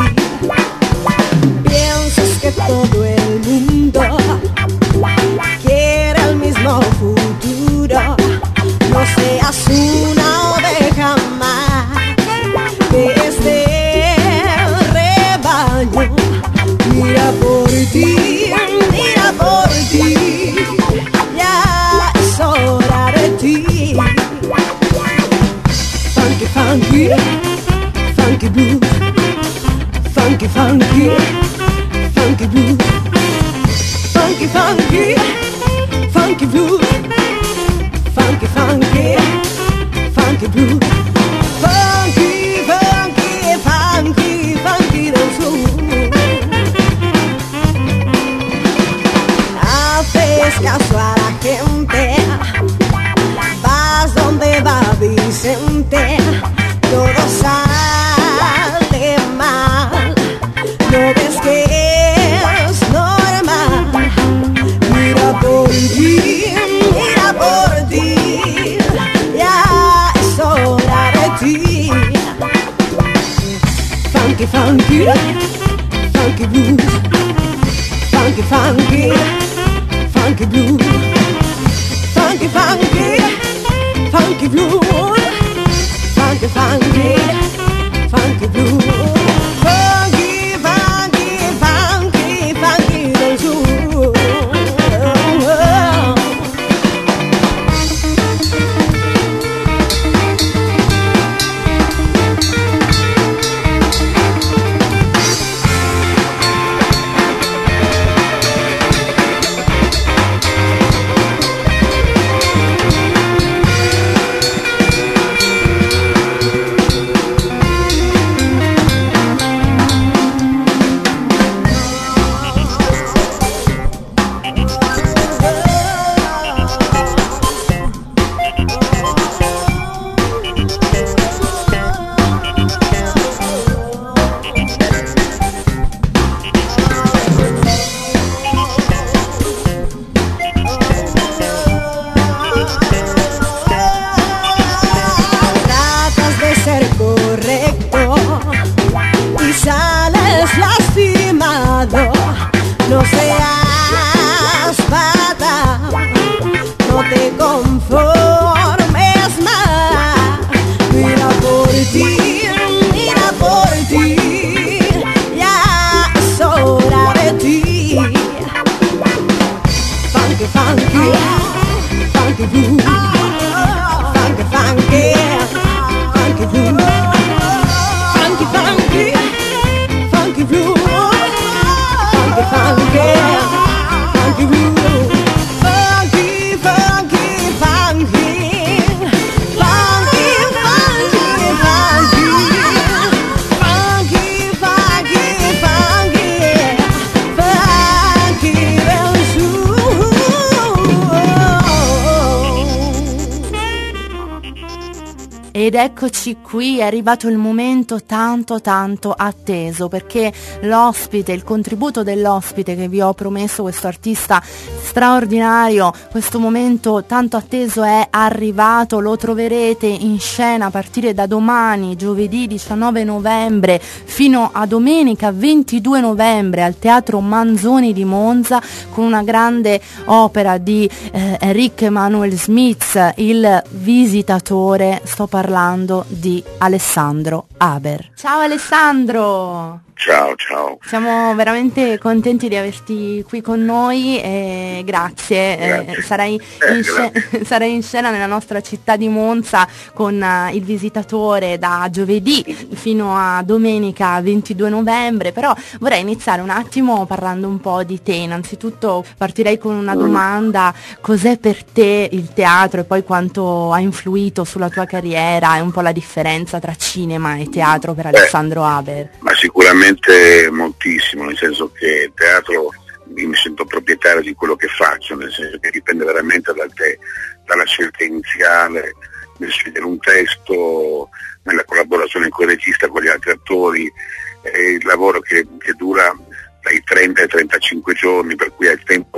Piensas que todo el mundo quiere el mismo futuro. No seas una oveja más de este rebaño. Mira por ti, ya es hora de ti. Funky, funky, funky blues. Funky, funky, funky blues. Funky, funky, funky blues. Funky, funky, funky blues. Funky, funky, funky, funky del sur. Haces caso a la gente, vas donde va Vicente, todo sale mal. No ves que es normal. Mira por ti, ya es hora de ti. Funky, funky, funky blues. Funky, funky, funky blues. Funky, funky, funky blues. Funky, funky, funky blues. Funky, funky, funky, funky del sur. No seas pata, no te conformes más. Mira por ti, ya es hora de ti. Funky, funky, funky blues. Funky, funky, funky blues. Funky, funky, funky blues. Funky, funky, funky blues. Funky, funky, funky, Ed eccoci qui, è arrivato il momento tanto atteso, perché l'ospite, il contributo dell'ospite che vi ho promesso, questo artista straordinario, questo momento tanto atteso è arrivato. Lo troverete in scena a partire da domani, giovedì 19 novembre, fino a domenica 22 novembre al Teatro Manzoni di Monza, con una grande opera di Enrique Manuel Smith, Il Visitatore. Sto parlando di Alessandro Haber. Ciao Alessandro! Ciao. Siamo veramente contenti di averti qui con noi e grazie. Sarai in scena nella nostra città di Monza con Il Visitatore da giovedì fino a domenica 22 novembre, però vorrei iniziare un attimo parlando un po' di te. Innanzitutto partirei con una domanda: cos'è per te il teatro e poi quanto ha influito sulla tua carriera e un po' la differenza tra cinema e teatro per Alessandro Haber? Ma sicuramente moltissimo, nel senso che il teatro, io mi sento proprietario di quello che faccio, nel senso che dipende veramente da te, dalla scelta iniziale, nel scegliere un testo, nella collaborazione con il regista, con gli altri attori, il lavoro che dura dai 30 ai 35 giorni, per cui hai il tempo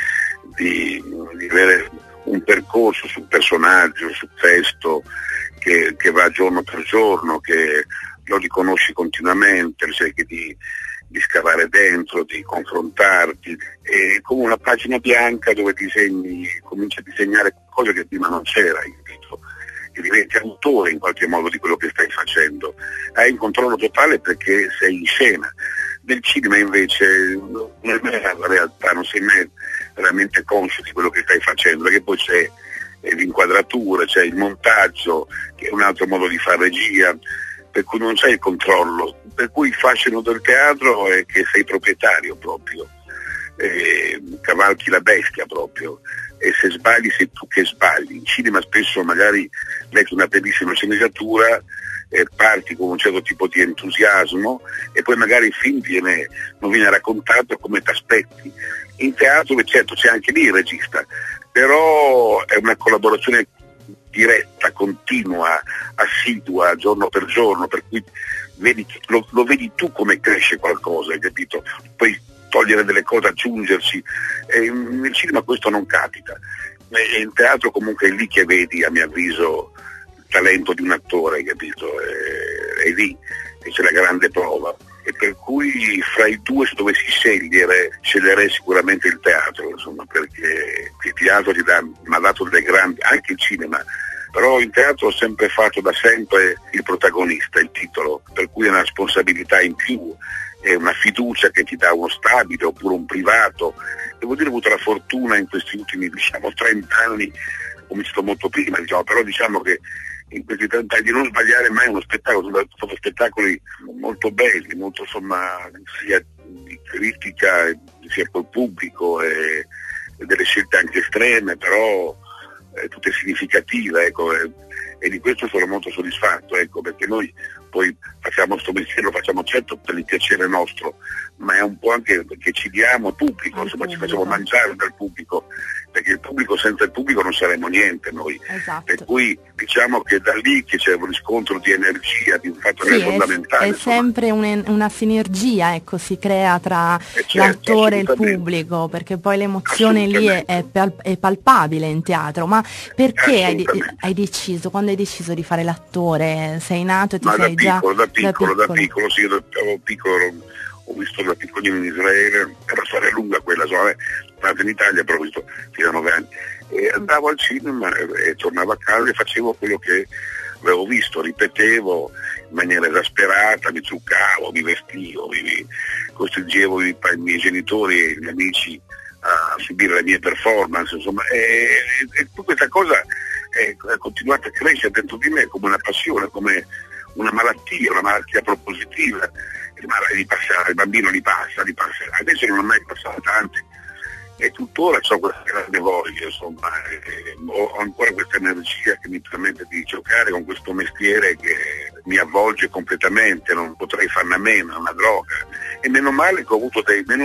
di avere un percorso sul personaggio, sul testo che va giorno per giorno, che lo riconosci continuamente, cerchi di scavare dentro, di confrontarti, è come una pagina bianca dove cominci a disegnare cose che prima non c'era, e diventi autore in qualche modo di quello che stai facendo. Hai un controllo totale perché sei in scena. Nel cinema invece non è la realtà, non sei mai veramente conscio di quello che stai facendo, perché poi c'è l'inquadratura, c'è il montaggio, che è un altro modo di fare regia, per cui non c'è il controllo, per cui il fascino del teatro è che sei proprietario proprio, cavalchi la bestia proprio, e se sbagli sei tu che sbagli. In cinema spesso magari metti una bellissima sceneggiatura, parti con un certo tipo di entusiasmo e poi magari il film non viene raccontato come ti aspetti. In teatro certo c'è anche lì il regista, però è una collaborazione diretta, continua, assidua, giorno per giorno, per cui lo vedi tu come cresce qualcosa, hai capito? Puoi togliere delle cose, aggiungerci, nel cinema questo non capita, e in teatro comunque è lì che vedi, a mio avviso, il talento di un attore, hai capito? È lì che c'è la grande prova, e per cui fra i due, se dovessi sceglierei sicuramente il teatro, insomma, perché il teatro mi ha dato delle grandi, anche il cinema, però in teatro ho sempre fatto da sempre il protagonista, il titolo, per cui è una responsabilità in più, è una fiducia che ti dà uno stabile oppure un privato. Devo dire, ho avuto la fortuna in questi ultimi 30 anni, ho cominciato molto prima, però diciamo che in questi 30 anni di non sbagliare mai uno spettacolo. Sono stati spettacoli molto belli, molto, insomma, sia di critica sia col pubblico, e delle scelte anche estreme, però tutte significative, ecco, e di questo sono molto soddisfatto, ecco, perché noi poi facciamo questo mestiere, lo facciamo certo per il piacere nostro, ma è un po' anche perché ci diamo al pubblico, insomma, ci facciamo mangiare dal pubblico, perché il pubblico, senza il pubblico non saremo niente noi. Esatto. Per cui diciamo che da lì che c'è un riscontro di energia, di un fattore fondamentale. È sempre una sinergia, ecco, si crea tra l'attore e il pubblico, perché poi l'emozione lì è palpabile in teatro. Ma perché hai deciso, quando hai deciso di fare l'attore? Sei nato e ti sei già... Da piccolo, sì, da piccolo ho visto da piccolino in Israele, è una storia lunga quella, sono nato in Italia, però ho visto fino a 9 anni, e andavo al cinema e tornavo a casa e facevo quello che avevo visto, ripetevo in maniera esasperata, mi truccavo, mi vestivo, costringevo i miei genitori e i miei amici a subire le mie performance, insomma, e questa cosa è continuata a crescere dentro di me come una passione, come una malattia propositiva. Il bambino li passa, adesso non ho mai passato tanti, e tuttora ho questa grande voglia, insomma, ho ancora questa energia che mi permette di giocare con questo mestiere che mi avvolge completamente, non potrei farne a meno, è una droga, e meno male che ho avuto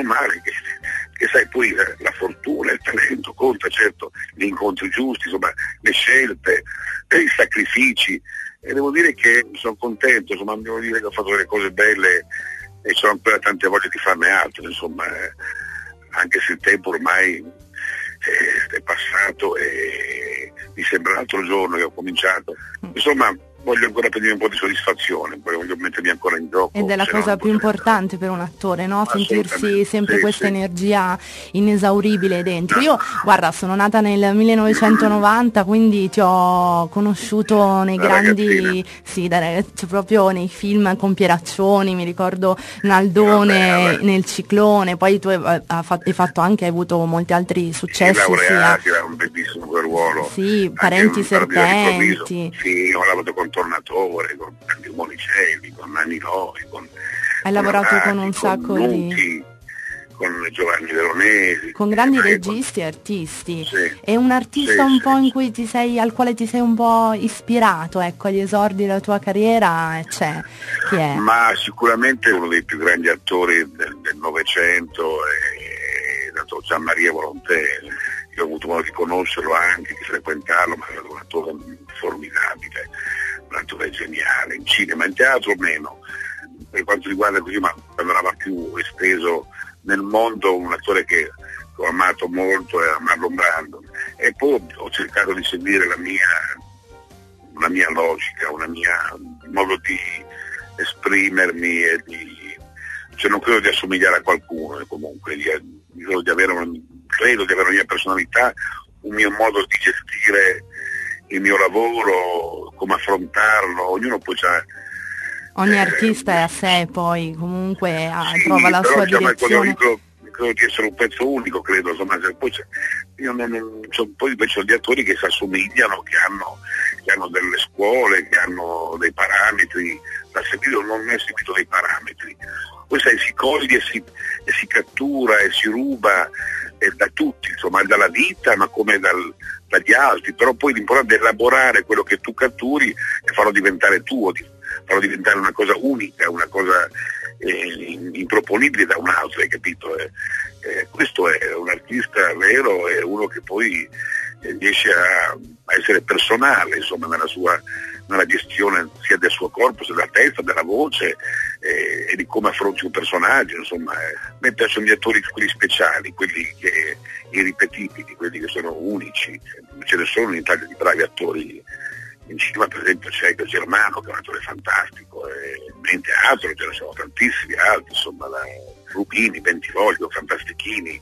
che sai, poi la fortuna, il talento conta, certo, gli incontri giusti, insomma, le scelte, i sacrifici, e devo dire che sono contento, insomma, devo dire che ho fatto delle cose belle e ho ancora tante voglie di farne altre, insomma, anche se il tempo ormai è passato e mi sembra l'altro giorno che ho cominciato, insomma voglio ancora prendere un po' di soddisfazione, poi voglio mettermi ancora in gioco. Ed è la cosa più importante per un attore, no? Sentirsi sempre questa energia inesauribile dentro. Io, guarda, sono nata nel 1990, quindi ti ho conosciuto nei grandi, cioè proprio nei film con Pieraccioni, mi ricordo Naldone, nel Ciclone, poi tu hai avuto molti altri successi. Laureati, era un bellissimo quel ruolo. Sì, Parenti Serpenti. Sì, ho lavorato con Tornatore, con Monicelli, con Nanni Loi, hai lavorato con un sacco di... con Giovanni Veronesi. Con grandi registi e artisti. Sì. E un artista un po' in cui al quale ti sei un po' ispirato, ecco, agli esordi della tua carriera, c'è? Chi è? Ma sicuramente uno dei più grandi attori del Novecento è stato Gian Maria Volonté. Io ho avuto modo di conoscerlo anche, di frequentarlo, ma era un attore formidabile, un attore geniale, in cinema, in teatro meno. Per quanto riguarda così, ma andava più esteso nel mondo, un attore che ho amato molto è Marlon Brando. E poi ho cercato di seguire una mia logica, un modo di esprimermi e cioè non credo di assomigliare a qualcuno, comunque credo di avere una mia personalità, un mio modo di gestire il mio lavoro, come affrontarlo, ognuno poi c'ha. Ogni artista è a sé, poi comunque trova la sua direzione. Credo di essere un pezzo unico, credo, insomma, poi poi invece gli attori che si assomigliano, che hanno delle scuole, che hanno dei parametri da seguire, non è seguito dei parametri. Poi sai, si coglie e si cattura e si ruba da tutti, insomma, dalla vita, ma come dagli altri, però poi l'importante è elaborare quello che tu catturi e farlo diventare tuo, farlo diventare una cosa unica, una cosa improponibile da un altro, hai capito? Questo è un artista vero, è uno che poi riesce a essere personale, insomma, nella gestione sia del suo corpo, sia della testa, della voce e di come affronti un personaggio, insomma. A me piacciono gli attori, quelli speciali, quelli irripetibili, quelli che sono unici. Ce ne sono in Italia di bravi attori. In cinema per esempio c'è Edo Germano, che è un attore fantastico, in teatro ce ne sono tantissimi altri, insomma, Rubini, Bentivoglio, Fantastichini,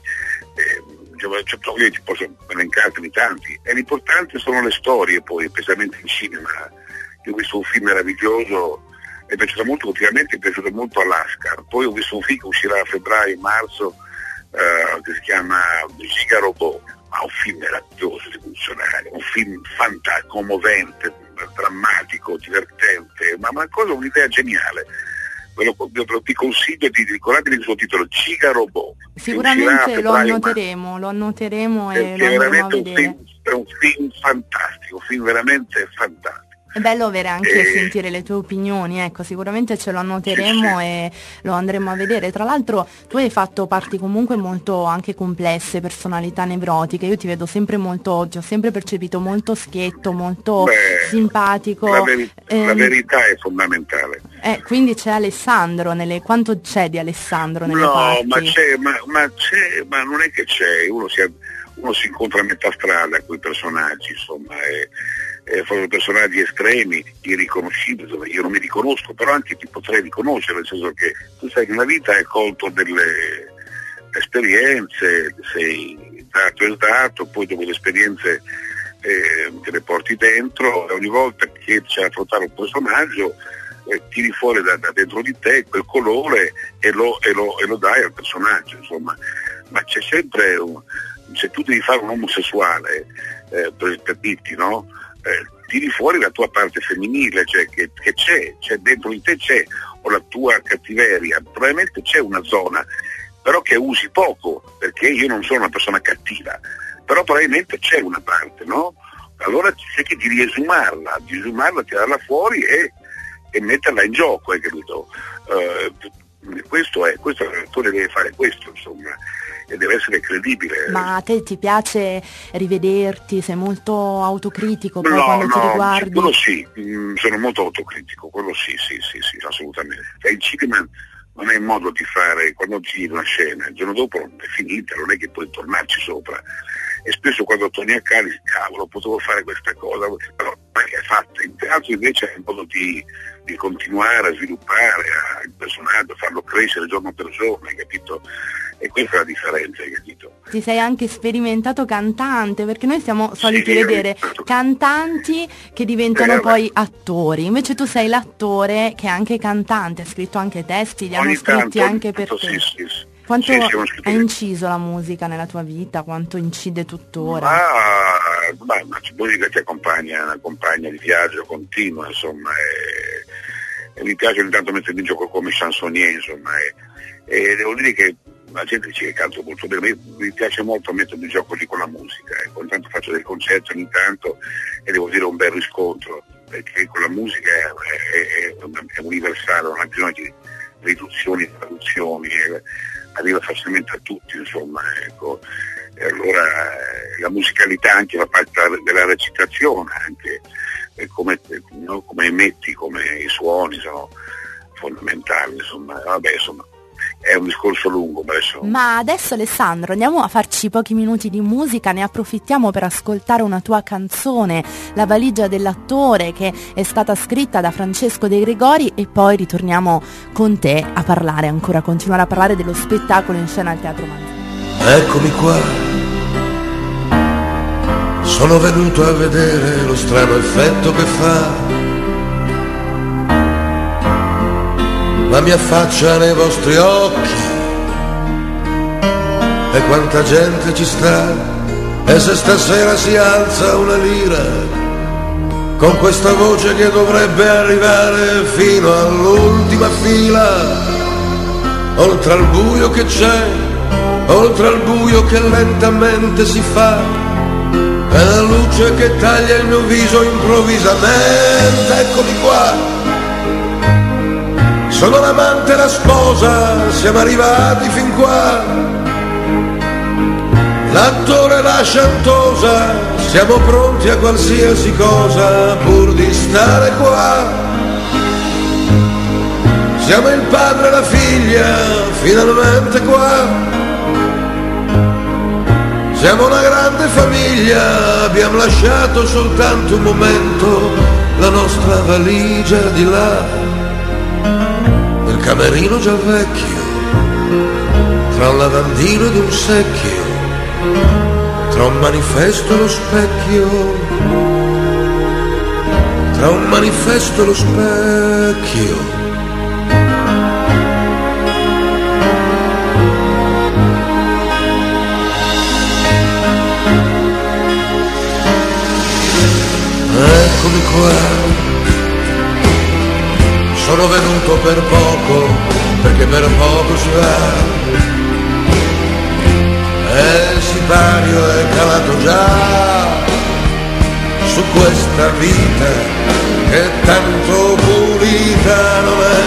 io ti posso elencartene tanti, e l'importante sono le storie poi, specialmente in cinema. Io ho visto un film meraviglioso, mi è piaciuto molto, ultimamente mi è piaciuto molto Alaska, poi ho visto un film che uscirà a febbraio-marzo che si chiama Giga Robot, ma un film meraviglioso, rivoluzionario, un film fantastico, commovente, drammatico, divertente, ma un'idea geniale. Ti consiglio di ricordarti il suo titolo, Giga Robot. Sicuramente lo annoteremo e lo andremo a vedere. È un film fantastico, un film veramente fantastico. È bello avere anche sentire le tue opinioni, ecco, sicuramente ce lo annoteremo e lo andremo a vedere. Tra l'altro tu hai fatto parti comunque molto anche complesse, personalità nevrotiche, io ti vedo sempre ti ho sempre percepito molto schietto, molto simpatico. La verità è fondamentale. Quindi c'è Alessandro, quanto c'è di Alessandro nelle parti? Ma non è che c'è, uno si incontra a metà strada con i personaggi, insomma, fanno personaggi estremi, irriconoscibili, dove io non mi riconosco, però anche ti potrei riconoscere, nel senso che tu sai che nella vita è colto delle esperienze, sei dato, poi dopo le esperienze te le porti dentro, e ogni volta che c'è da affrontare un personaggio tiri fuori da dentro di te quel colore e lo dai al personaggio, insomma. Ma c'è sempre se tu devi fare un omosessuale per dirti, no? Tiri fuori la tua parte femminile, cioè che c'è dentro di te, o la tua cattiveria, probabilmente c'è una zona, però che usi poco, perché io non sono una persona cattiva, però probabilmente c'è una parte, no? Allora cerchi di riesumarla, tirarla fuori e metterla in gioco, hai capito? Questo l'attore deve fare questo, insomma. e deve essere credibile. Ma a te ti piace rivederti? Sei molto autocritico poi quando ti riguardi? Quello sì, sono molto autocritico, quello sì, assolutamente. Il cinema non è il modo di fare, quando giri una scena, il giorno dopo è finita, non è che puoi tornarci sopra. E spesso quando torni a casa dici, cavolo, potevo fare questa cosa, però mai è fatta. In teatro invece è un modo di continuare a sviluppare il personaggio, farlo crescere giorno per giorno, hai capito? E questa è la differenza, hai capito? Ti sei anche sperimentato cantante, perché noi siamo soliti vedere cantanti che diventano poi attori, invece tu sei l'attore che è anche cantante, hai scritto anche testi, li hanno scritti anche per te. Sì. Quanto ha inciso la musica nella tua vita? Quanto incide tuttora? La musica ti accompagna, una compagna di viaggio continua, insomma, e mi piace ogni tanto mettere in gioco come chansonnier, insomma, e devo dire che la gente dice che canto molto bene, mi piace molto mettermi in gioco lì con la musica, ogni tanto faccio dei concerti ogni tanto e devo dire un bel riscontro, perché con la musica è universale, non ha bisogno di riduzioni, traduzioni, arriva facilmente a tutti, insomma, ecco. E allora la musicalità anche fa parte della recitazione, anche come emetti, come i suoni sono fondamentali, insomma, è un discorso lungo, ma adesso Alessandro andiamo a farci pochi minuti di musica, ne approfittiamo per ascoltare una tua canzone, La valigia dell'attore, che è stata scritta da Francesco De Gregori, e poi ritorniamo con te a continuare a parlare dello spettacolo in scena al Teatro Manzoni. Eccomi qua, sono venuto a vedere lo strano effetto che fa la mia faccia nei vostri occhi, e quanta gente ci sta, e se stasera si alza una lira con questa voce che dovrebbe arrivare fino all'ultima fila, oltre al buio che c'è, oltre al buio che lentamente si fa, e la luce che taglia il mio viso improvvisamente, eccomi qua. Sono l'amante e la sposa, siamo arrivati fin qua. L'attore e la chantosa, siamo pronti a qualsiasi cosa pur di stare qua. Siamo il padre e la figlia, finalmente qua. Siamo una grande famiglia, abbiamo lasciato soltanto un momento la nostra valigia di là. Nel camerino già vecchio, tra un lavandino ed un secchio, tra un manifesto e lo specchio, tra un manifesto e lo specchio. Eccomi qua. Sono venuto per poco, perché per poco si va. E il sipario è calato già su questa vita che tanto pulita non è.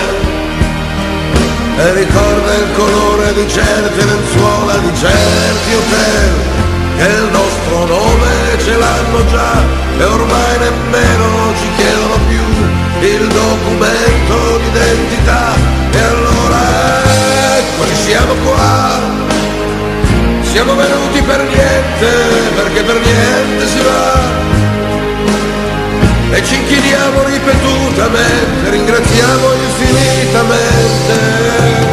E ricorda il colore di certe lenzuola, di certi hotel, che il nostro nome ce l'hanno già, e ormai nemmeno ci chiedono più il documento d'identità. E allora eccoci, siamo qua, siamo venuti per niente, perché per niente si va, e ci inchiniamo ripetutamente, ringraziamo infinitamente.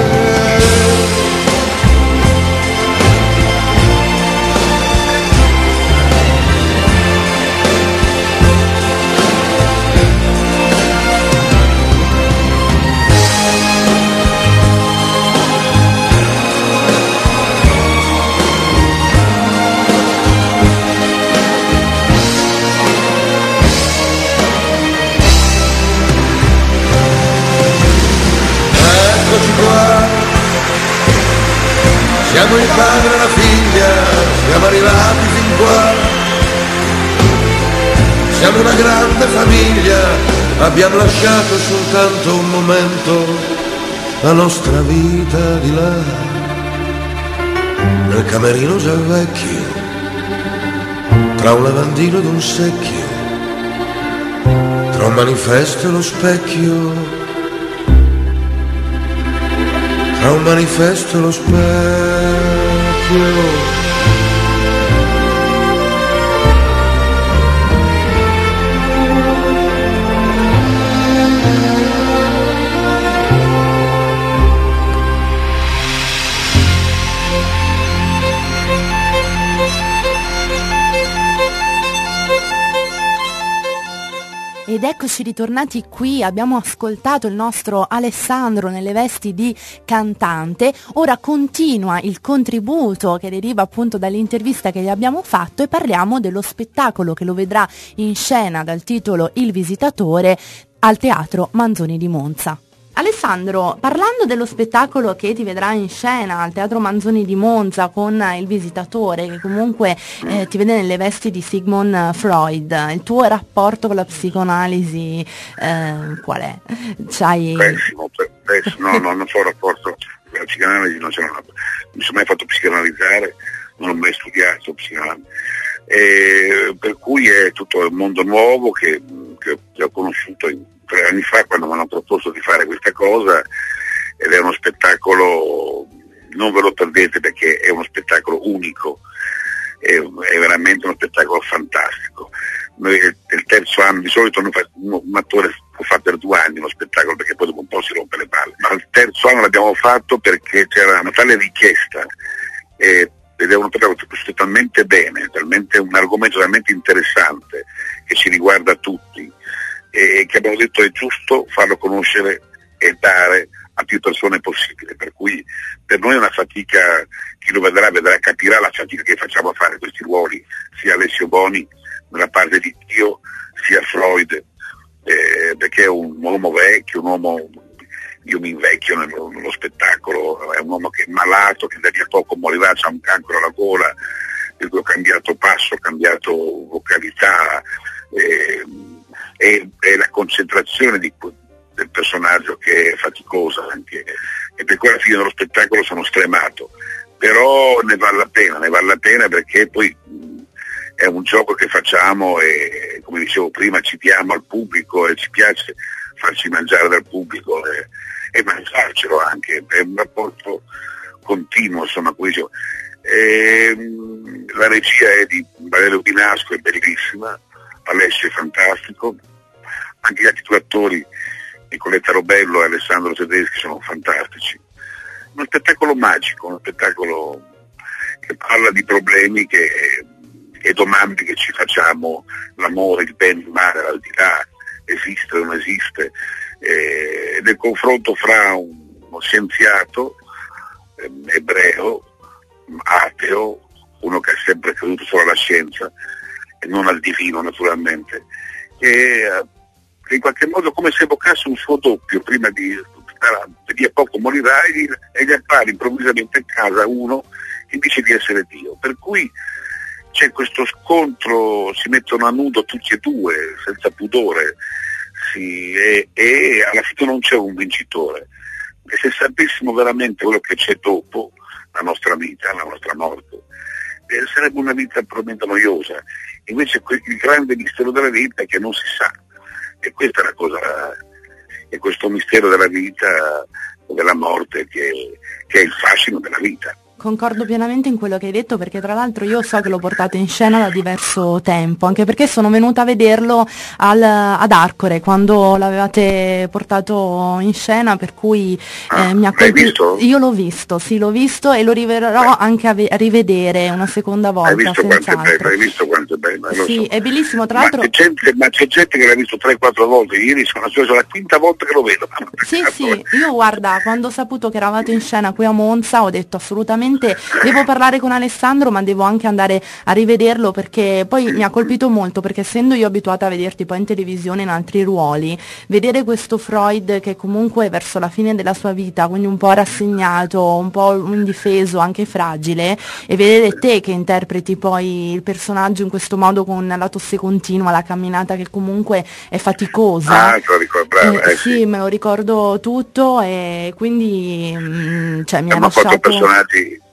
Siamo il padre e la figlia, siamo arrivati fin qua. Siamo una grande famiglia, abbiamo lasciato soltanto un momento la nostra vita di là. nel camerino già vecchio, tra un lavandino ed un secchio, tra un manifesto e lo specchio, tra un manifesto e lo specchio. Ed eccoci ritornati qui, abbiamo ascoltato il nostro Alessandro nelle vesti di cantante. Ora continua il contributo che deriva appunto dall'intervista che gli abbiamo fatto e parliamo dello spettacolo che lo vedrà in scena dal titolo Il Visitatore al Teatro Manzoni di Monza. Alessandro, parlando dello spettacolo che ti vedrà in scena al Teatro Manzoni di Monza con Il Visitatore, che comunque ti vede nelle vesti di Sigmund Freud, il tuo rapporto con la psicoanalisi qual è? Pessimo, no, non so rapporto con la psicoanalisi, non mi sono mai fatto psicanalizzare, non ho mai studiato psicoanalisi, per cui è tutto un mondo nuovo che ho conosciuto 3 anni fa quando mi hanno proposto di fare questa cosa, ed è uno spettacolo, non ve lo perdete perché è uno spettacolo unico, è veramente uno spettacolo fantastico. Noi è il terzo anno, di solito un attore può fare per 2 anni uno spettacolo perché poi dopo un po' si rompe le palle, ma il terzo anno l'abbiamo fatto perché c'era una tale richiesta ed è uno spettacolo costruito talmente bene, un argomento talmente interessante che ci riguarda tutti, e che abbiamo detto è giusto farlo conoscere e dare a più persone possibile, per cui per noi è una fatica, chi lo vedrà capirà la fatica che facciamo a fare questi ruoli, sia Alessio Boni nella parte di Dio, sia Freud, perché è un uomo vecchio, io mi invecchio nello spettacolo, è un uomo che è malato, che da lì a poco morirà, c'ha un cancro alla gola, per cui ho cambiato passo, ho cambiato vocalità, e la concentrazione del personaggio che è faticosa anche, e per cui alla fine dello spettacolo sono stremato, però ne vale la pena perché poi è un gioco che facciamo e, come dicevo prima, ci diamo al pubblico e ci piace farci mangiare dal pubblico e mangiarcelo anche, è un rapporto continuo, insomma, come dicevo. La regia è di Valerio Binasco, è bellissima, Alessio è fantastico, anche gli altri 2 attori, Nicoletta Robello e Alessandro Tedeschi, sono fantastici. Uno spettacolo magico, uno spettacolo che parla di problemi e domande che ci facciamo, l'amore, il bene, il male, l'aldilà, esiste o non esiste, del confronto fra uno scienziato ebreo, ateo, uno che ha sempre creduto solo alla scienza e non al divino naturalmente, che in qualche modo come se evocasse un suo doppio prima di a poco morirà e gli appare improvvisamente in casa uno che dice di essere Dio, per cui c'è questo scontro, si mettono a nudo tutti e 2 senza pudore, e alla fine non c'è un vincitore, e se sapessimo veramente quello che c'è dopo la nostra vita, la nostra morte, sarebbe una vita probabilmente noiosa. Invece il grande mistero della vita è che non si sa, e questa è la cosa, è questo mistero della vita o della morte che è il fascino della vita. Concordo pienamente in quello che hai detto, perché tra l'altro io so che lo portate in scena da diverso tempo, anche perché sono venuta a vederlo ad Arcore quando l'avevate portato in scena, per cui mi ha colpito. Io l'ho visto e lo riverrò anche a rivedere una seconda volta. Hai visto quanto è bello? Sì, so. È bellissimo, tra l'altro. Ma c'è gente che l'ha visto 3-4 volte, ieri sono la 5ª volta che lo vedo. Sì, io guarda, quando ho saputo che eravate in scena qui a Monza ho detto assolutamente devo parlare con Alessandro, ma devo anche andare a rivederlo, perché poi mi ha colpito molto, perché essendo io abituata a vederti poi in televisione in altri ruoli, vedere questo Freud che comunque è verso la fine della sua vita, quindi un po' rassegnato, un po' indifeso, anche fragile, e vedere te che interpreti poi il personaggio in questo modo con la tosse continua, la camminata che comunque è faticosa. Te lo ricordo, sì, me lo ricordo tutto, e quindi mi ha lasciato... personaggi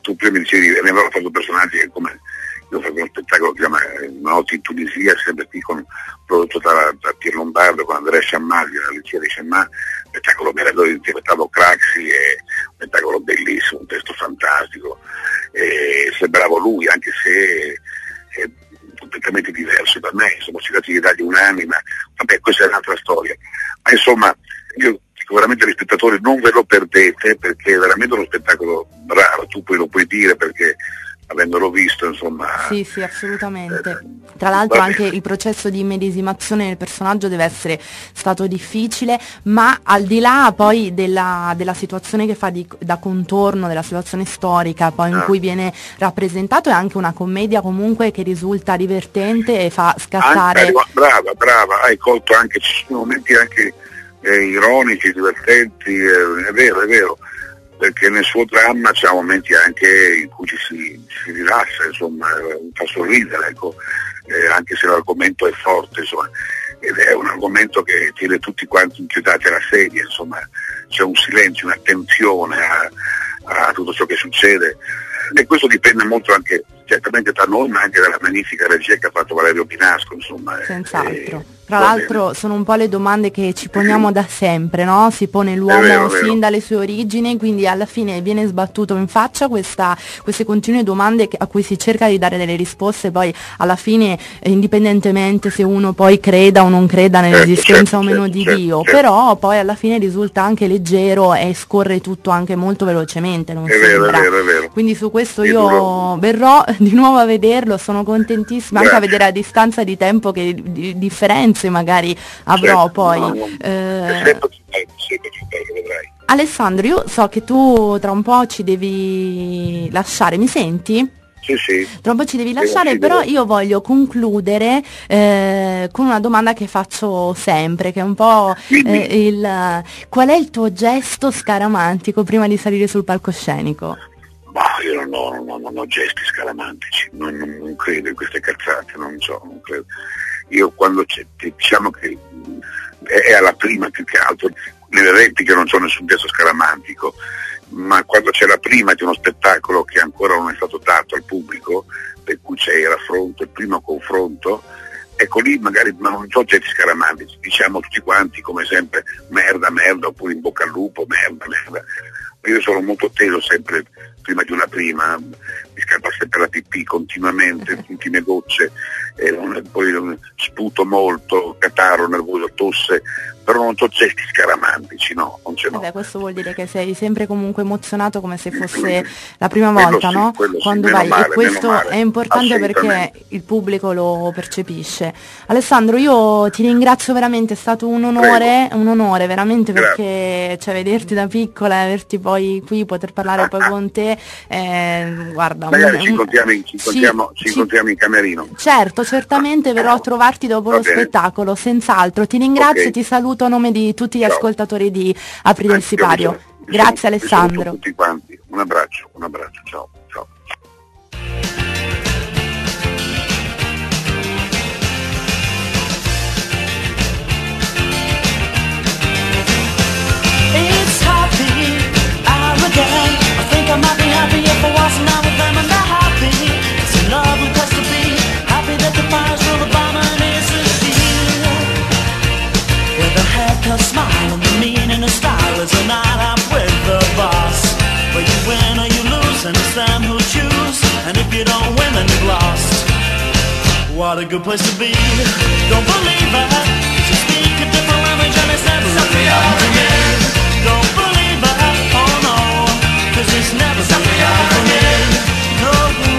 tu prima mi dicevi, ne avevo fatto personaggi che come io ho fatto uno spettacolo che si chiama Una notte in Tunisia, sempre qui prodotto da Pier Lombardo con Andrea Sciammalli, la Lucia di Sciammalli, spettacolo meraviglioso, interpretavo Craxi, spettacolo bellissimo, un testo fantastico, sembravo lui, anche se è completamente diverso da me, siamo cercati di dargli un'anima, vabbè, questa è un'altra storia, ma insomma io dico veramente agli spettatori, non ve lo perdete, perché è veramente uno spettacolo bravo, tu poi lo puoi dire perché avendolo visto, insomma. Sì, assolutamente. Tra l'altro anche il processo di immedesimazione del personaggio deve essere stato difficile, ma al di là poi della situazione che fa da contorno, della situazione storica poi in cui viene rappresentato, è anche una commedia comunque che risulta divertente e fa scattare. Brava, hai colto anche, ci sono momenti anche ironici, divertenti, è vero. Perché nel suo dramma c'è momenti anche in cui ci si rilassa, insomma, fa sorridere, ecco, anche se l'argomento è forte, insomma, ed è un argomento che tiene tutti quanti inchiodati alla sedia, insomma, c'è un silenzio, un'attenzione a tutto ciò che succede, e questo dipende molto anche certamente da noi, ma anche dalla magnifica regia che ha fatto Valerio Pinasco, insomma. Senz'altro. Tra l'altro sono un po' le domande che ci poniamo da sempre, no? Si pone l'uomo fin dalle sue origini, quindi alla fine viene sbattuto in faccia queste continue domande a cui si cerca di dare delle risposte, poi alla fine indipendentemente se uno poi creda o non creda nell'esistenza o meno di Dio, però poi alla fine risulta anche leggero e scorre tutto anche molto velocemente, non sembra? È vero. Quindi su questo io verrò di nuovo a vederlo, sono contentissima anche a vedere a distanza di tempo che differenze magari avrò poi. Vedrai. Alessandro, io so che tu tra un po' ci devi lasciare, mi senti? Sì. Tra un po' ci devi lasciare, però io voglio concludere con una domanda che faccio sempre, che è un po' qual è il tuo gesto scaramantico prima di salire sul palcoscenico? Io non ho gesti scaramantici, non credo in queste cazzate, non credo. Io quando diciamo che è alla prima più che altro, nelle repliche non c'ho nessun gesto scaramantico, ma quando c'è la prima di uno spettacolo che ancora non è stato dato al pubblico, per cui c'è il raffronto, il primo confronto, ecco lì magari non c'ho gesti scaramantici, diciamo tutti quanti come sempre merda, oppure in bocca al lupo, merda. Io sono molto teso sempre prima di una prima, mi scappa sempre la pipì continuamente, ultime gocce, poi sputo molto, catarro, nervoso, tosse, però non ho gesti scaramantici, no, non ce n'ho. Questo vuol dire che sei sempre comunque emozionato come se fosse la prima volta, no? Quando vai, male, e questo è importante perché il pubblico lo percepisce. Alessandro, io ti ringrazio veramente, è stato un onore veramente. Grazie. Perché vederti da piccola e averti poi qui, poter parlare poi con te, guarda, magari ci incontriamo in camerino. Certo, certamente verrò a trovarti dopo lo spettacolo, senz'altro. Ti ringrazio e ti saluto a nome di tutti gli ascoltatori di Aprire il Sipario. Grazie Alessandro. Tutti quanti. Un abbraccio, ciao. It's happy hour again. I think I might be happy if I wasn't out with them and they're happy. It's a lovely place to be. Happy that the fire's full of bomb and it's a deal. With a haircut, smile and the meaning of style is a night out with the boss. Where you win or you lose and it's them who choose. And if you don't win then you've lost. What a good place to be. Don't believe it, 'cause you speak a different language and it's never really happened to me. Don't believe it, oh no, 'cause it's never really happened to me. No,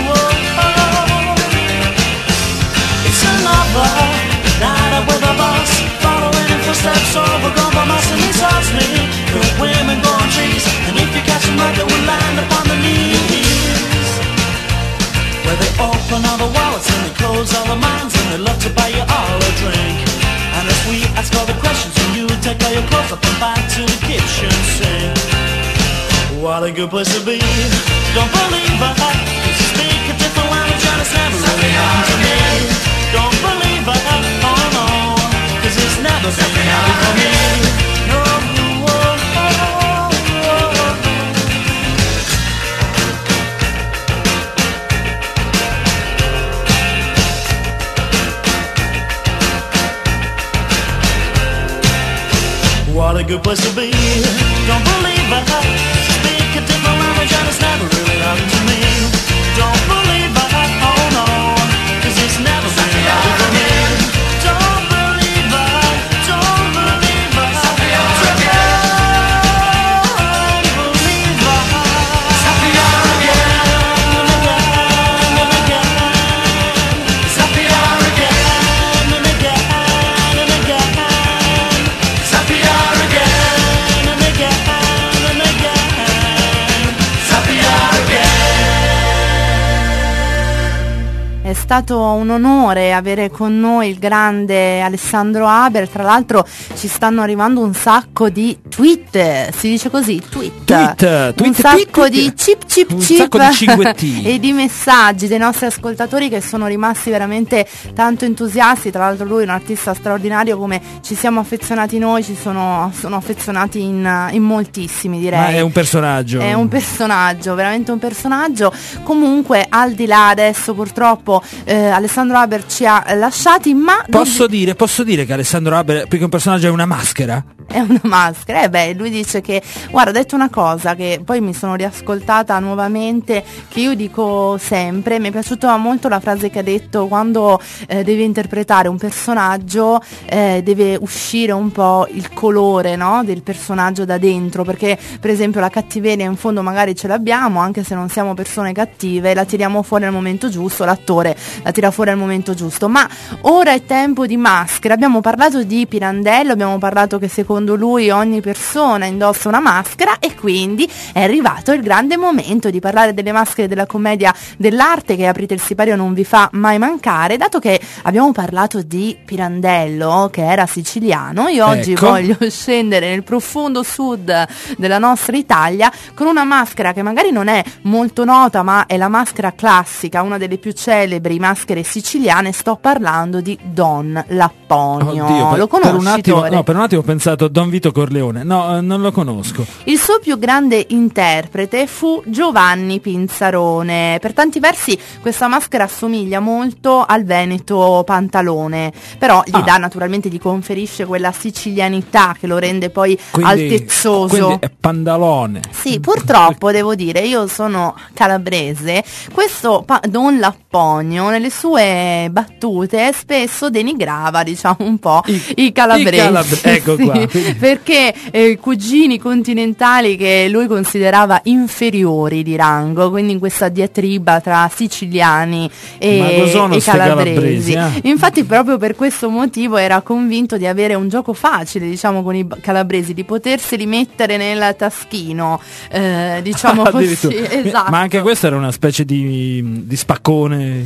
it's a lover, night out with a boss, following in footsteps over compromise and he tells me good women go on trees, and if you catch them right they will land upon the knees. Where they open all the wallets and they close all the minds and they love to buy you all a drink. And if we ask all the questions and you take all your clothes up and back to the kitchen sink. What a good place to be. Don't believe it, 'cause you speak a different language and it's never really happened to me. Don't believe it, oh no, 'cause it's never really happened to me. No, good place to be. Don't believe I speak a different language and it's never really happened to me. Don't believe I, oh no, 'cause it's never really happened to me. Don't believe I, don't believe I, don't believe I. È stato un onore avere con noi il grande Alessandro Haber. Tra l'altro ci stanno arrivando un sacco di tweet, si dice così, tweet, un sacco di chip chip un chip sacco di cinguettini e di messaggi dei nostri ascoltatori che sono rimasti veramente tanto entusiasti. Tra l'altro lui è un artista straordinario, come ci siamo affezionati noi, sono affezionati in moltissimi, direi. Ma è un personaggio, veramente un personaggio. Comunque, al di là, adesso purtroppo Alessandro Haber ci ha lasciati, ma posso dire che Alessandro Haber, perché un personaggio è una maschera? È una maschera, lui dice che, guarda, ha detto una cosa che poi mi sono riascoltata nuovamente, che io dico sempre. Mi è piaciuta molto la frase che ha detto: quando deve interpretare un personaggio deve uscire un po' il colore, no, del personaggio da dentro, perché per esempio la cattiveria in fondo magari ce l'abbiamo, anche se non siamo persone cattive, la tiriamo fuori al momento giusto, l'attore la tira fuori al momento giusto. Ma ora è tempo di maschera. Abbiamo parlato di Pirandello, abbiamo parlato che secondo lui ogni persona indossa una maschera, e quindi è arrivato il grande momento di parlare delle maschere della commedia dell'arte, che Aprite il sipario non vi fa mai mancare. Dato che abbiamo parlato di Pirandello, che era siciliano, io oggi voglio scendere nel profondo sud della nostra Italia con una maschera che magari non è molto nota, ma è la maschera classica, una delle più celebri maschere siciliane. Sto parlando di Don Lappogno. Oddio, lo conosci? Per un attimo ho pensato Don Vito Corleone. No, non lo conosco. Il suo più grande interprete fu Giovanni Pinzarone. Per tanti versi questa maschera assomiglia molto al Veneto Pantalone, però gli conferisce quella sicilianità che lo rende poi altezzoso. Quindi è Pandalone. Sì, purtroppo devo dire, io sono calabrese, questo Don Lappogno nelle sue battute spesso denigrava, diciamo, un po' i calabresi. Ecco sì, qua. Perché cugini continentali che lui considerava inferiori di rango, quindi in questa diatriba tra siciliani e calabresi. Infatti proprio per questo motivo era convinto di avere un gioco facile, diciamo, con i calabresi, di poterseli mettere nel taschino, diciamo così. Esatto. Ma anche questo era una specie di spaccone?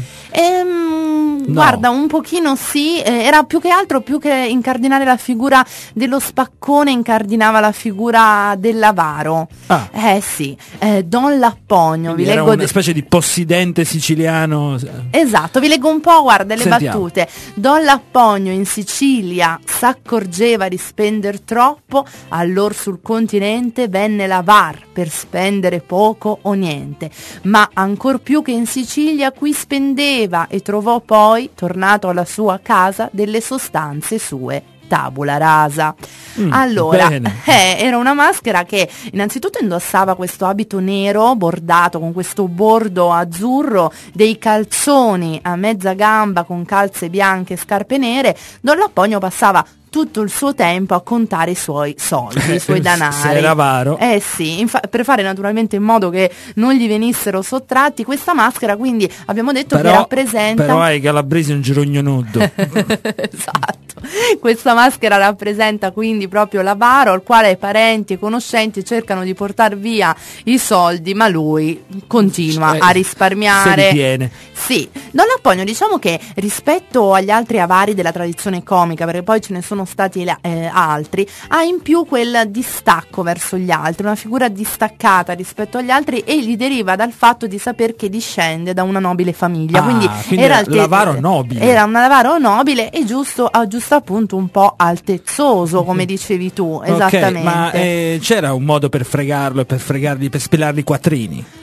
No. Guarda, un pochino sì, era più che incardinare la figura dello spaccone, incardinava la figura dell'avaro. Sì, Don Lappogno, vi leggo una specie di possidente siciliano. Esatto, vi leggo un po', guarda, le battute. Don Lappogno in Sicilia s'accorgeva di spender troppo, allor sul continente venne l'avar per spendere poco o niente, ma ancor più che in Sicilia qui spendeva e trovò poi, tornato alla sua casa, delle sostanze sue. Tabula rasa. Allora, era una maschera che innanzitutto indossava questo abito nero bordato con questo bordo azzurro, dei calzoni a mezza gamba con calze bianche e scarpe nere. Don Lappogno passava tutto il suo tempo a contare i suoi soldi, i suoi danari. Se era avaro. Sì, per fare naturalmente in modo che non gli venissero sottratti. Questa maschera, quindi, abbiamo detto che rappresenta... Però ai calabresi un girogno nudo. Esatto. Questa maschera rappresenta quindi proprio l'avaro, al quale i parenti e conoscenti cercano di portar via i soldi, ma lui continua a risparmiare. Se li tiene. Sì. Don Lappogno, diciamo che rispetto agli altri avari della tradizione comica, perché poi ce ne sono stati altri, ha in più quel distacco verso gli altri, una figura distaccata rispetto agli altri, e gli deriva dal fatto di saper che discende da una nobile famiglia. Quindi era l'avaro nobile. Era un avaro nobile e giusto appunto un po' altezzoso, come dicevi tu. Esattamente. Ma c'era un modo per fregarlo e per fregargli, per spelargli i quattrini?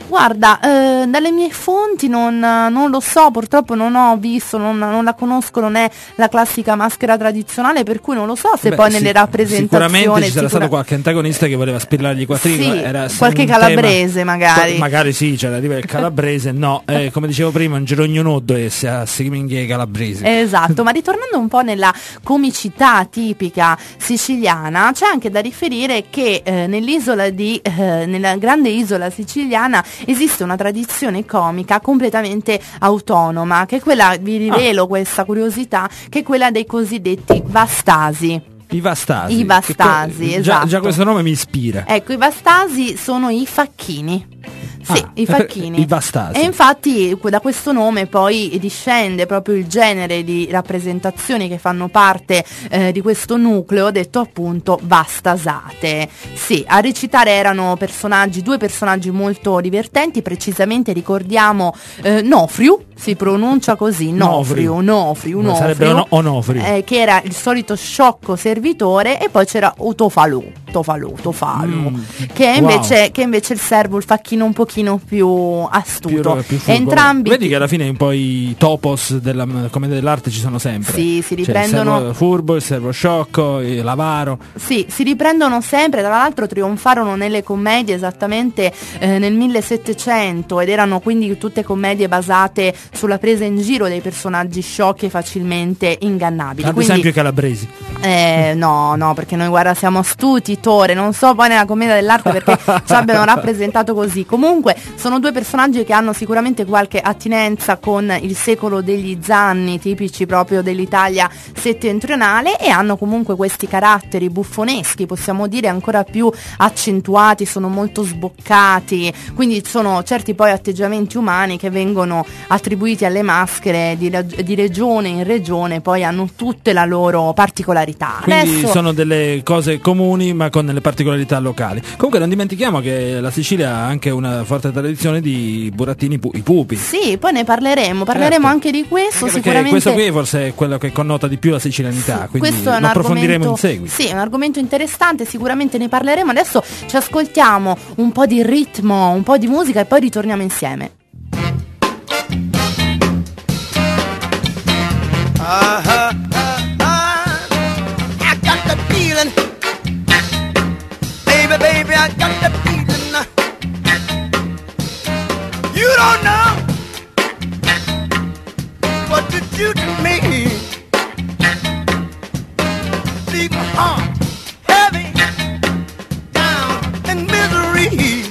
Guarda, dalle mie fonti non lo so, purtroppo non ho visto, non la conosco, non è la classica maschera tradizionale, per cui non lo so se poi nelle rappresentazioni... Sicuramente ci sarà stato qualche antagonista che voleva spillargli i quattrini. Sì, era qualche un calabrese tema, magari. Magari sì, c'era il calabrese, no, come dicevo prima, un gerogno noddo e si a i calabresi. Esatto, ma ritornando un po' nella comicità tipica siciliana, c'è anche da riferire che nella grande isola siciliana esiste una tradizione comica completamente autonoma, che è quella, vi rivelo questa curiosità, che è quella dei cosiddetti vastasi. I vastasi. I vastasi, esatto. Già questo nome mi ispira. Ecco, i vastasi sono i facchini. Sì, i facchini. I vastasi. E infatti da questo nome poi discende proprio il genere di rappresentazioni che fanno parte di questo nucleo, detto appunto vastasate. Sì, a recitare erano due personaggi molto divertenti, precisamente ricordiamo Nofriu, si pronuncia così, Nofriu. Sarebbe Onofriu. Che era il solito sciocco servitore, e poi c'era Tofalu, che è invece il servo, il facchino un pochino più astuto. Più Entrambi. Vedi che alla fine un po' i topos della commedia dell'arte ci sono sempre. Sì, si riprendono. Il servo furbo, il servo sciocco, l'avaro. Sì, si riprendono sempre. Tra l'altro trionfarono nelle commedie esattamente nel 1700, ed erano quindi tutte commedie basate sulla presa in giro dei personaggi sciocchi e facilmente ingannabili. Ad esempio i calabresi. No, perché noi guarda siamo astuti, Tore, non so poi nella commedia dell'arte perché ci abbiano rappresentato così. Comunque sono due personaggi che hanno sicuramente qualche attinenza con il secolo degli zanni, tipici proprio dell'Italia settentrionale, e hanno comunque questi caratteri buffoneschi, possiamo dire ancora più accentuati, sono molto sboccati, quindi sono certi poi atteggiamenti umani che vengono attribuiti alle maschere di regione in regione, poi hanno tutte la loro particolarità. Quindi Adesso sono delle cose comuni ma con delle particolarità locali. Comunque non dimentichiamo che la Sicilia ha anche una forte tradizione di burattini, i pupi. sì, poi ne parleremo Certo. anche di questo, Anche sicuramente. questo qui forse è quello che connota di più la sicilianità, quindi Questo è lo approfondiremo in argomento, seguito. sì, è un argomento interessante, sicuramente ne parleremo. Adesso ci ascoltiamo un po' di ritmo, un po' di musica, e poi ritorniamo insieme. I got the feeling, baby, I got the feeling. You don't know what you do to me. Leave my heart heavy, down in misery.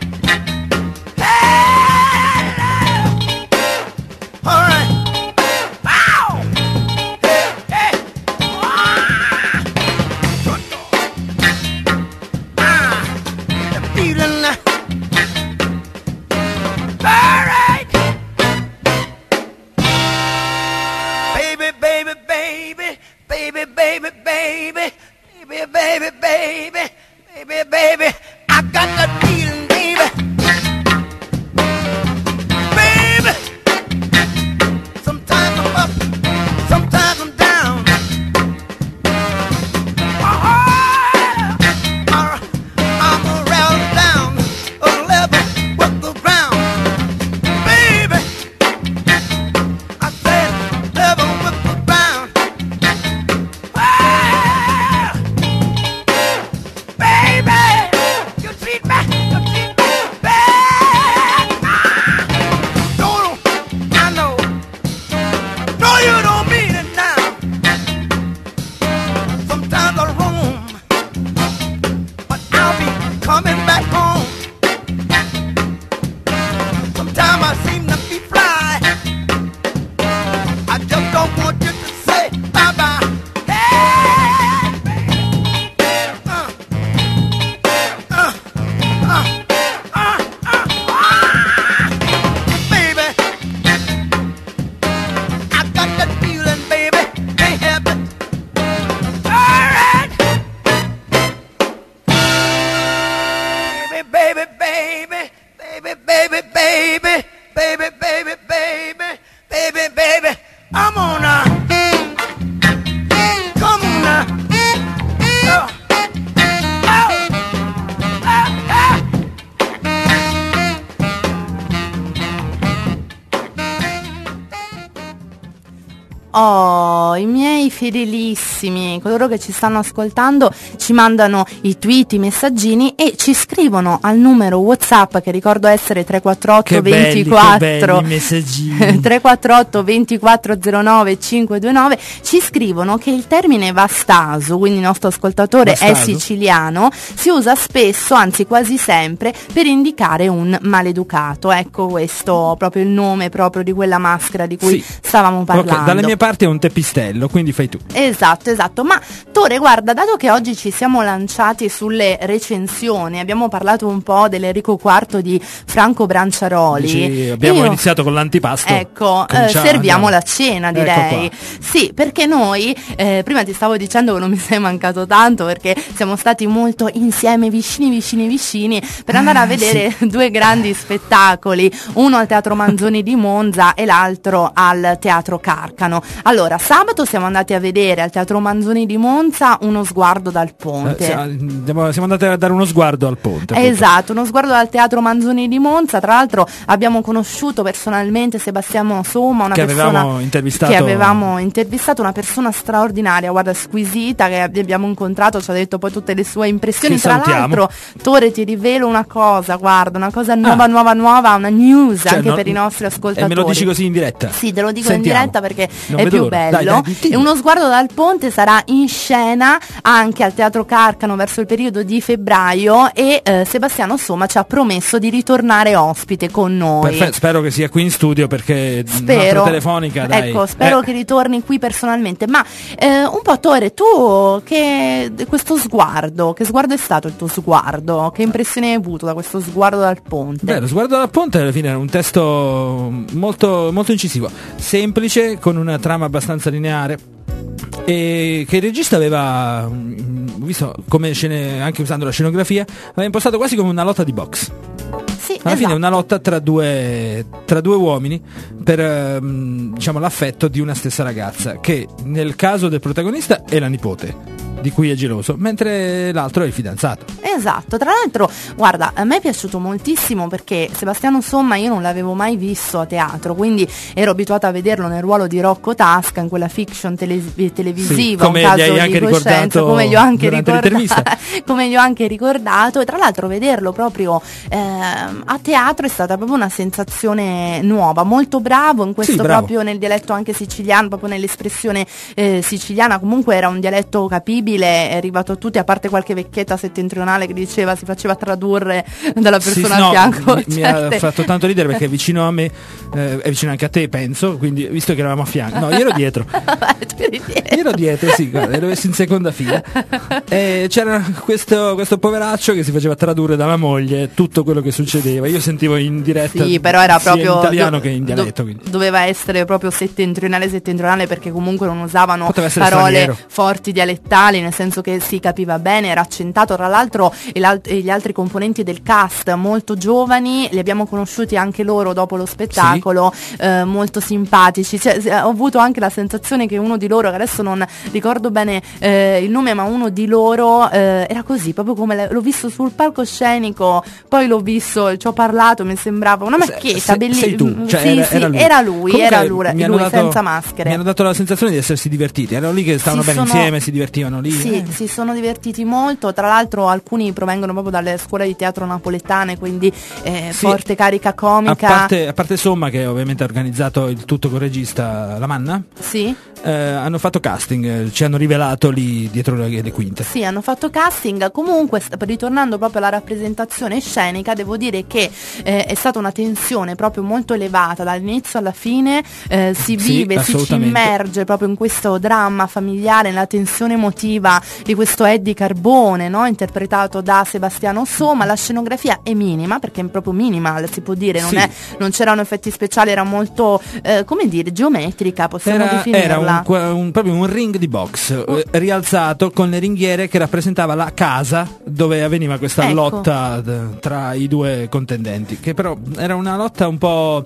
Hey, all right. Wow. Hey. The feeling. All right. Baby, baby, baby, baby, baby, baby, baby, baby, baby, baby, baby. I got the feeling, baby. Baby. Sometimes I'm up, sometimes I'm down. I'm around down a level with the ground. Baby, I said level with the ground. Baby, you treat me bad. Don't I know? No, you don't mean it now. Sometimes I roam, but I'll be coming back home. Sometimes I seem to be fly. I just don't want you to say bye-bye. Hey, baby, I got that feeling, baby, can't help it. All right. Baby, baby, baby, baby, baby, baby, baby, baby, baby, baby, baby, I'm on a Oh, i miei fedelissimi, coloro che ci stanno ascoltando, ci mandano i tweet, i messaggini e ci scrivono al numero WhatsApp, che ricordo essere 348 Che 24 belli messaggini. 348 2409 529. Ci scrivono che il termine vastaso, quindi il nostro ascoltatore è Vastaso? siciliano, si usa spesso, anzi quasi sempre, per indicare un maleducato. Ecco, questo proprio il nome proprio di quella maschera di cui Sì. stavamo parlando. Ok, dalle mie parti è un teppistello, quindi fai tu. Esatto, ma Tore, guarda, dato che oggi ci siamo lanciati sulle recensioni, abbiamo parlato un po' dell'Enrico IV di Franco Branciaroli. Dici, abbiamo iniziato con l'antipasto. Ecco, Cominciamo, serviamo andiamo. la cena, Ecco direi. qua. Sì, perché noi, prima ti stavo dicendo che non mi sei mancato tanto, perché siamo stati molto insieme, vicini, per andare a vedere due grandi spettacoli, uno al Teatro Manzoni di Monza e l'altro al Teatro Carcano. Allora, sabato siamo andati a vedere al Teatro Manzoni di Monza Uno sguardo dal ponte. Siamo andati a dare uno sguardo al ponte. appunto. Esatto, uno sguardo dal Teatro Manzoni di Monza. Tra l'altro abbiamo conosciuto personalmente Sebastiano Somma, una Che persona avevamo intervistato. che avevamo intervistato, una persona straordinaria, guarda, squisita, che abbiamo incontrato, ci ha detto poi tutte le sue impressioni. Che Tra salutiamo. l'altro, Tore, ti rivelo una cosa, guarda, una cosa nuova, una news Cioè, anche no- per i nostri ascoltatori. E me lo dici così in diretta? Sì, te lo dico Sentiamo. in diretta perché Non è vedo più l'ora. bello. Dai, dimmi. E Uno sguardo dal ponte sarà in scena anche al Teatro Carcano verso il periodo di febbraio e Sebastiano Somma ci ha promesso di ritornare ospite con noi. Perfetto, spero che sia qui in studio perché Spero, un'altra telefonica, dai. ecco, spero che ritorni qui personalmente. Ma un po', Tore, tu questo sguardo, che sguardo è stato il tuo sguardo? Che impressione hai avuto da questo sguardo dal ponte? Beh, lo sguardo dal ponte alla fine era un testo molto, molto incisivo, semplice, con una trama abbastanza lineare e che il regista aveva visto come scene, anche usando la scenografia, aveva impostato quasi come una lotta di box. Sì, Alla fine è esatto. una lotta tra due uomini per diciamo l'affetto di una stessa ragazza, che nel caso del protagonista è la nipote di cui è geloso, mentre l'altro è il fidanzato. Esatto, tra l'altro, guarda, a me è piaciuto moltissimo perché Sebastiano Somma io non l'avevo mai visto a teatro, quindi ero abituata a vederlo nel ruolo di Rocco Tasca in quella fiction televisiva, Sì, un come caso gli hai anche di coscienza, ricordato come gli ho anche durante l'intervista. come gli ho anche ricordato, e tra l'altro vederlo proprio a teatro è stata proprio una sensazione nuova, molto bravo in questo, Sì, bravo. proprio nel dialetto anche siciliano, proprio nell'espressione siciliana. Comunque era un dialetto capibile, è arrivato a tutti, a parte qualche vecchietta settentrionale che diceva, si faceva tradurre dalla persona Sì, a no, fianco. mi ha fatto tanto ridere perché è vicino a me, è vicino anche a te, penso, quindi visto che eravamo a fianco, no, io ero dietro. Tu eri dietro. Io ero dietro, sì, guarda, ero in seconda fila. E c'era questo poveraccio che si faceva tradurre dalla moglie tutto quello che succedeva. Io sentivo in diretta, Sì, però era sia proprio in italiano che in dialetto. quindi. doveva essere proprio settentrionale perché comunque non usavano Poteva essere parole straniero. forti dialettali, nel senso che si capiva bene, era accentato. Tra l'altro e gli altri componenti del cast molto giovani, li abbiamo conosciuti anche loro dopo lo spettacolo, molto simpatici. Ho avuto anche la sensazione che uno di loro, che adesso non ricordo bene il nome, ma uno di loro era così, proprio come l'ho visto sul palcoscenico, poi l'ho visto, ci ho parlato, mi sembrava una macchietta bellissima. Sei tu, cioè Sì, era lui. era Comunque, lui, mi hanno senza maschere. Mi hanno dato la sensazione di essersi divertiti. Erano lì che stavano Si bene sono- insieme, si divertivano lì. Sì, si sono divertiti molto, tra l'altro alcuni provengono proprio dalle scuole di teatro napoletane, quindi Sì. forte carica A comica. parte Somma, che ovviamente ha organizzato il tutto con il regista Lamanna, Sì, hanno fatto casting, ci hanno rivelato lì dietro le quinte. sì, hanno fatto casting. Comunque, ritornando proprio alla rappresentazione scenica, devo dire che è stata una tensione proprio molto elevata dall'inizio alla fine, si Sì, vive, si ci assolutamente. immerge proprio in questo dramma familiare, nella tensione emotiva di questo Eddie Carbone, no? Interpretato da Sebastiano Somma. La scenografia è minima, perché è proprio minimal, si può dire, Sì. non c'erano effetti speciali, era molto, come dire, geometrica, possiamo Era definirla. proprio un ring di box rialzato con le ringhiere che rappresentava la casa dove avveniva questa Ecco. lotta tra i due contendenti, che però era una lotta un po'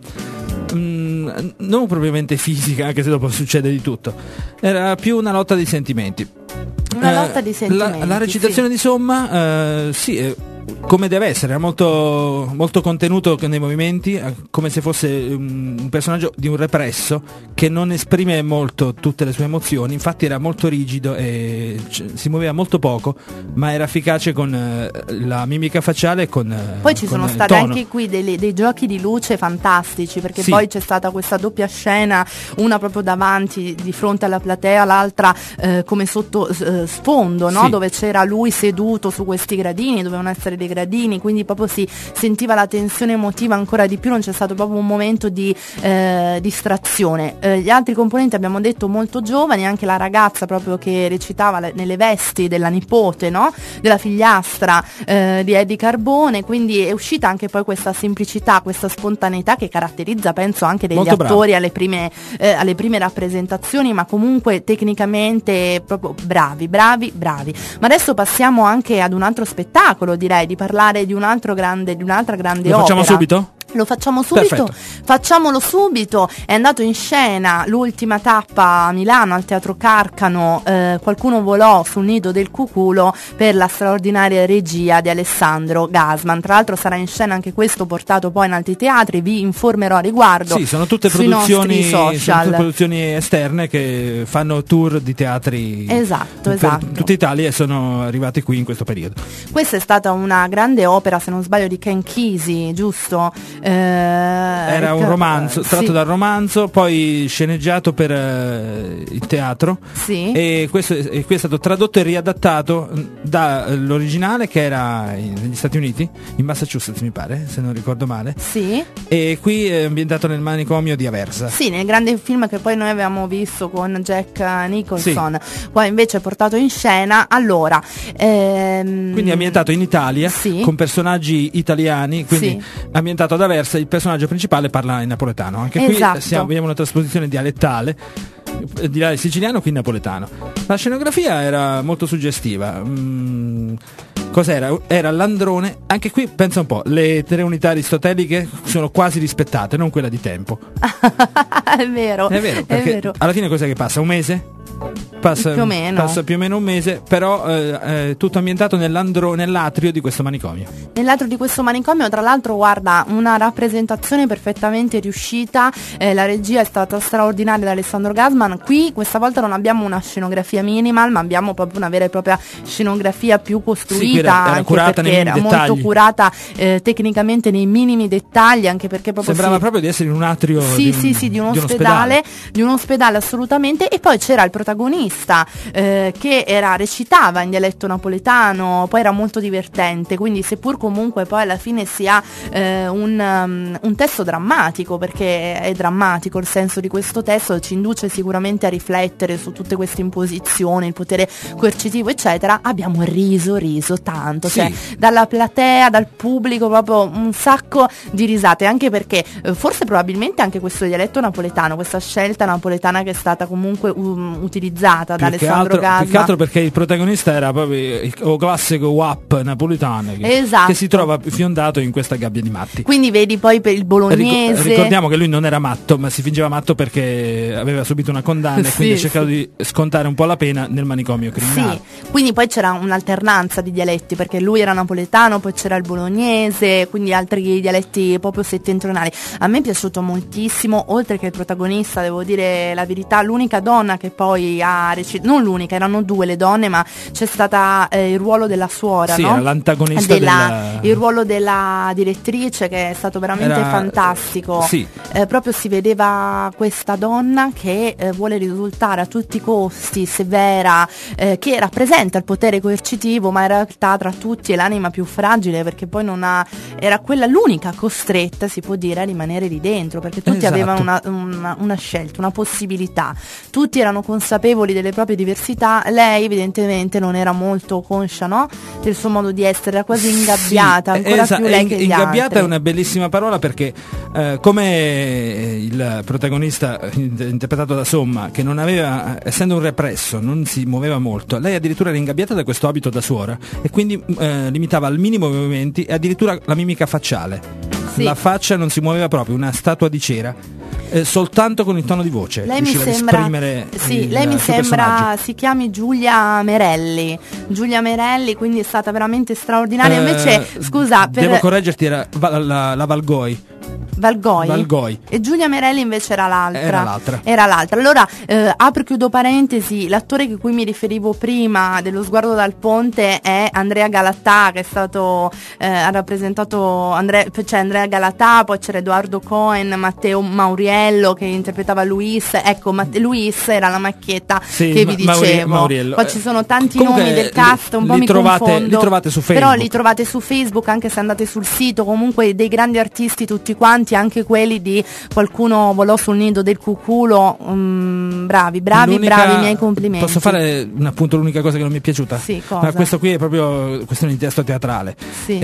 non propriamente fisica, anche se dopo succede di tutto, era più una lotta di sentimenti. Una lotta di sentimenti, La recitazione sì. di Somma sì, come deve essere, era molto, molto contenuto nei movimenti, come se fosse un personaggio di un represso che non esprime molto tutte le sue emozioni, infatti era molto rigido e si muoveva molto poco, ma era efficace con la mimica facciale e con poi ci con sono il stati tono. anche qui dei giochi di luce fantastici, perché Sì. poi c'è stata questa doppia scena, una proprio davanti di fronte alla platea, l'altra come sotto sfondo, no? Sì. Dove c'era lui seduto su questi gradini, dovevano essere dei gradini, quindi proprio si sentiva la tensione emotiva ancora di più, non c'è stato proprio un momento di distrazione. Gli altri componenti abbiamo detto molto giovani, anche la ragazza proprio che recitava nelle vesti della nipote, no? Della figliastra di Eddie Carbone, quindi è uscita anche poi questa semplicità, questa spontaneità che caratterizza, penso, anche degli Molto attori alle prime rappresentazioni, ma comunque tecnicamente proprio bravi. Ma adesso passiamo anche ad un altro spettacolo, direi, di parlare di un'altra grande Lo facciamo opera. subito? Lo facciamo subito? Perfetto. Facciamolo subito. È andato in scena l'ultima tappa a Milano al Teatro Carcano, Qualcuno volò sul nido del cuculo, per la straordinaria regia di Alessandro Gasman. Tra l'altro sarà in scena anche questo, portato poi in altri teatri, vi informerò a riguardo. Sì, sono tutte sui nostri produzioni, sono social. tutte produzioni esterne che fanno tour di teatri Esatto, per esatto. tutta Italia e sono arrivati qui in questo periodo. Questa è stata una grande opera, se non sbaglio, di Ken Kesey, giusto? Era un romanzo, tratto sì. dal romanzo, poi sceneggiato per il teatro. Sì. E questo è stato tradotto e riadattato dall'originale, che era negli Stati Uniti, in Massachusetts mi pare, se non ricordo male, Sì. e qui è ambientato nel manicomio di Aversa. Sì, nel grande film che poi noi avevamo visto con Jack Nicholson, poi invece portato in scena. Allora, Quindi ambientato in Italia, sì. con personaggi italiani, quindi Sì. ambientato ad Aversa, il personaggio principale parla in napoletano. Anche Esatto. qui abbiamo una trasposizione dialettale, di là è siciliano, qui napoletano. La scenografia era molto suggestiva. Cos'era? Era l'androne. Anche qui pensa un po', le 3 unità aristoteliche sono quasi rispettate, non quella di tempo. È vero, È vero, perché è vero. alla fine cos'è che passa? Un mese? Passa Più o meno. Passa più o meno un mese, però tutto ambientato nell'atrio di questo manicomio. Nell'altro di questo manicomio, tra l'altro, guarda, una rappresentazione perfettamente riuscita, la regia è stata straordinaria da Alessandro Gasman. Qui questa volta non abbiamo una scenografia minimal, ma abbiamo proprio una vera e propria scenografia più costruita, Sì, era anche curata nei perché minimi era molto dettagli. curata tecnicamente nei minimi dettagli, anche perché proprio Sembrava si- proprio di essere in un atrio di un ospedale assolutamente. E poi c'era il protagonista che recitava in dialetto napoletano, poi era molto divertente, quindi seppur comunque poi alla fine si ha un testo drammatico, perché è drammatico il senso di questo testo, ci induce sicuramente a riflettere su tutte queste imposizioni, il potere coercitivo eccetera. Abbiamo riso tanto, Sì. cioè dalla platea, dal pubblico, proprio un sacco di risate, anche perché forse probabilmente anche questo dialetto napoletano, questa scelta napoletana che è stata comunque utilizzata da Più che Alessandro altro Gasman. perché il protagonista era proprio il classico WAP napoletano Esatto. che si trova fiondato in questa gabbia di matti. Quindi vedi poi per il bolognese. Ricordiamo che lui non era matto, ma si fingeva matto perché aveva subito una condanna e Sì, quindi ha sì. cercato di scontare un po' la pena nel manicomio criminale. Sì, quindi poi c'era un'alternanza di dialetti, perché lui era napoletano, poi c'era il bolognese, quindi altri dialetti proprio settentrionali. A me è piaciuto moltissimo, oltre che il protagonista, devo dire la verità, l'unica donna che poi ha non l'unica, erano 2 le donne, ma c'è stata il ruolo della suora, Sì, no? era l'antagonista il ruolo della direttrice, che è stato veramente Era- fantastico. sì. Proprio si vedeva questa donna che vuole risultare a tutti i costi severa, che rappresenta il potere coercitivo, ma in realtà tra tutti è l'anima più fragile, perché poi era quella l'unica costretta, si può dire, a rimanere lì dentro, perché tutti Esatto. avevano una scelta, una possibilità, tutti erano consapevoli delle proprie diversità. Lei evidentemente non era molto conscia, no? Del suo modo di essere, era quasi ingabbiata, Sì, ancora più lei che gli ingabbiata altri. è una bellissima parola, perché come il protagonista interpretato da Somma, che non aveva, essendo un represso, non si muoveva molto, lei addirittura era ingabbiata da questo abito da suora e quindi limitava al minimo i movimenti e addirittura la mimica facciale. Sì. La faccia non si muoveva proprio, una statua di cera. soltanto con il tono di voce Lei mi riusciva ad sembra, esprimere sì, lei mi suo sembra personaggio. si chiami Giulia Merelli, quindi è stata veramente straordinaria. Invece, scusa, devo correggerti, era la Valgoi. Valgoi. E Giulia Merelli invece era l'altra. Era l'altra. Allora, apro e chiudo parentesi, l'attore di cui mi riferivo prima dello Sguardo dal ponte è Andrea Galattà, che è stato ha rappresentato Andrea Galattà, poi c'era Edoardo Cohen, Matteo Mauriello che interpretava Luis. Ecco, Luis era la macchietta che vi dicevo. Mauriello. Poi ci sono tanti Comunque, nomi del cast, un po' li mi trovate confondo. su Facebook. Però li trovate su Facebook, anche se andate sul sito, comunque dei grandi artisti tutti quanti, anche quelli di Qualcuno volò sul nido del cuculo, bravi, i miei complimenti. Posso fare appunto l'unica cosa che non mi è piaciuta? Sì, cosa? Ma questo qui è proprio questione di testo teatrale. Sì.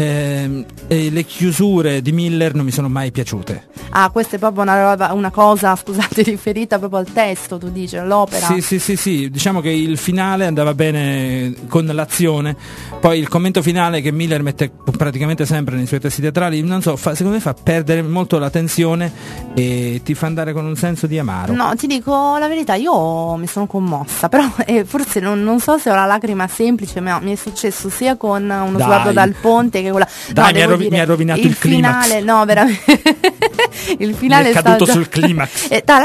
Le chiusure di Miller non mi sono mai piaciute. Questa è proprio una cosa, scusate, riferita proprio al testo, tu dici, all'opera. Sì, diciamo che il finale andava bene con l'azione, poi il commento finale che Miller mette praticamente sempre nei suoi testi teatrali, non so, secondo me fa perdere molto la tensione e ti fa andare con un senso di amaro. No, ti dico la verità, io mi sono commossa, però forse non so se ho la lacrima semplice, ma mi è successo sia con Uno sguardo dal ponte che quella. Dai, mi ha rovinato il climax. Finale, no, veramente. Il finale è caduto stato sul climax. Tra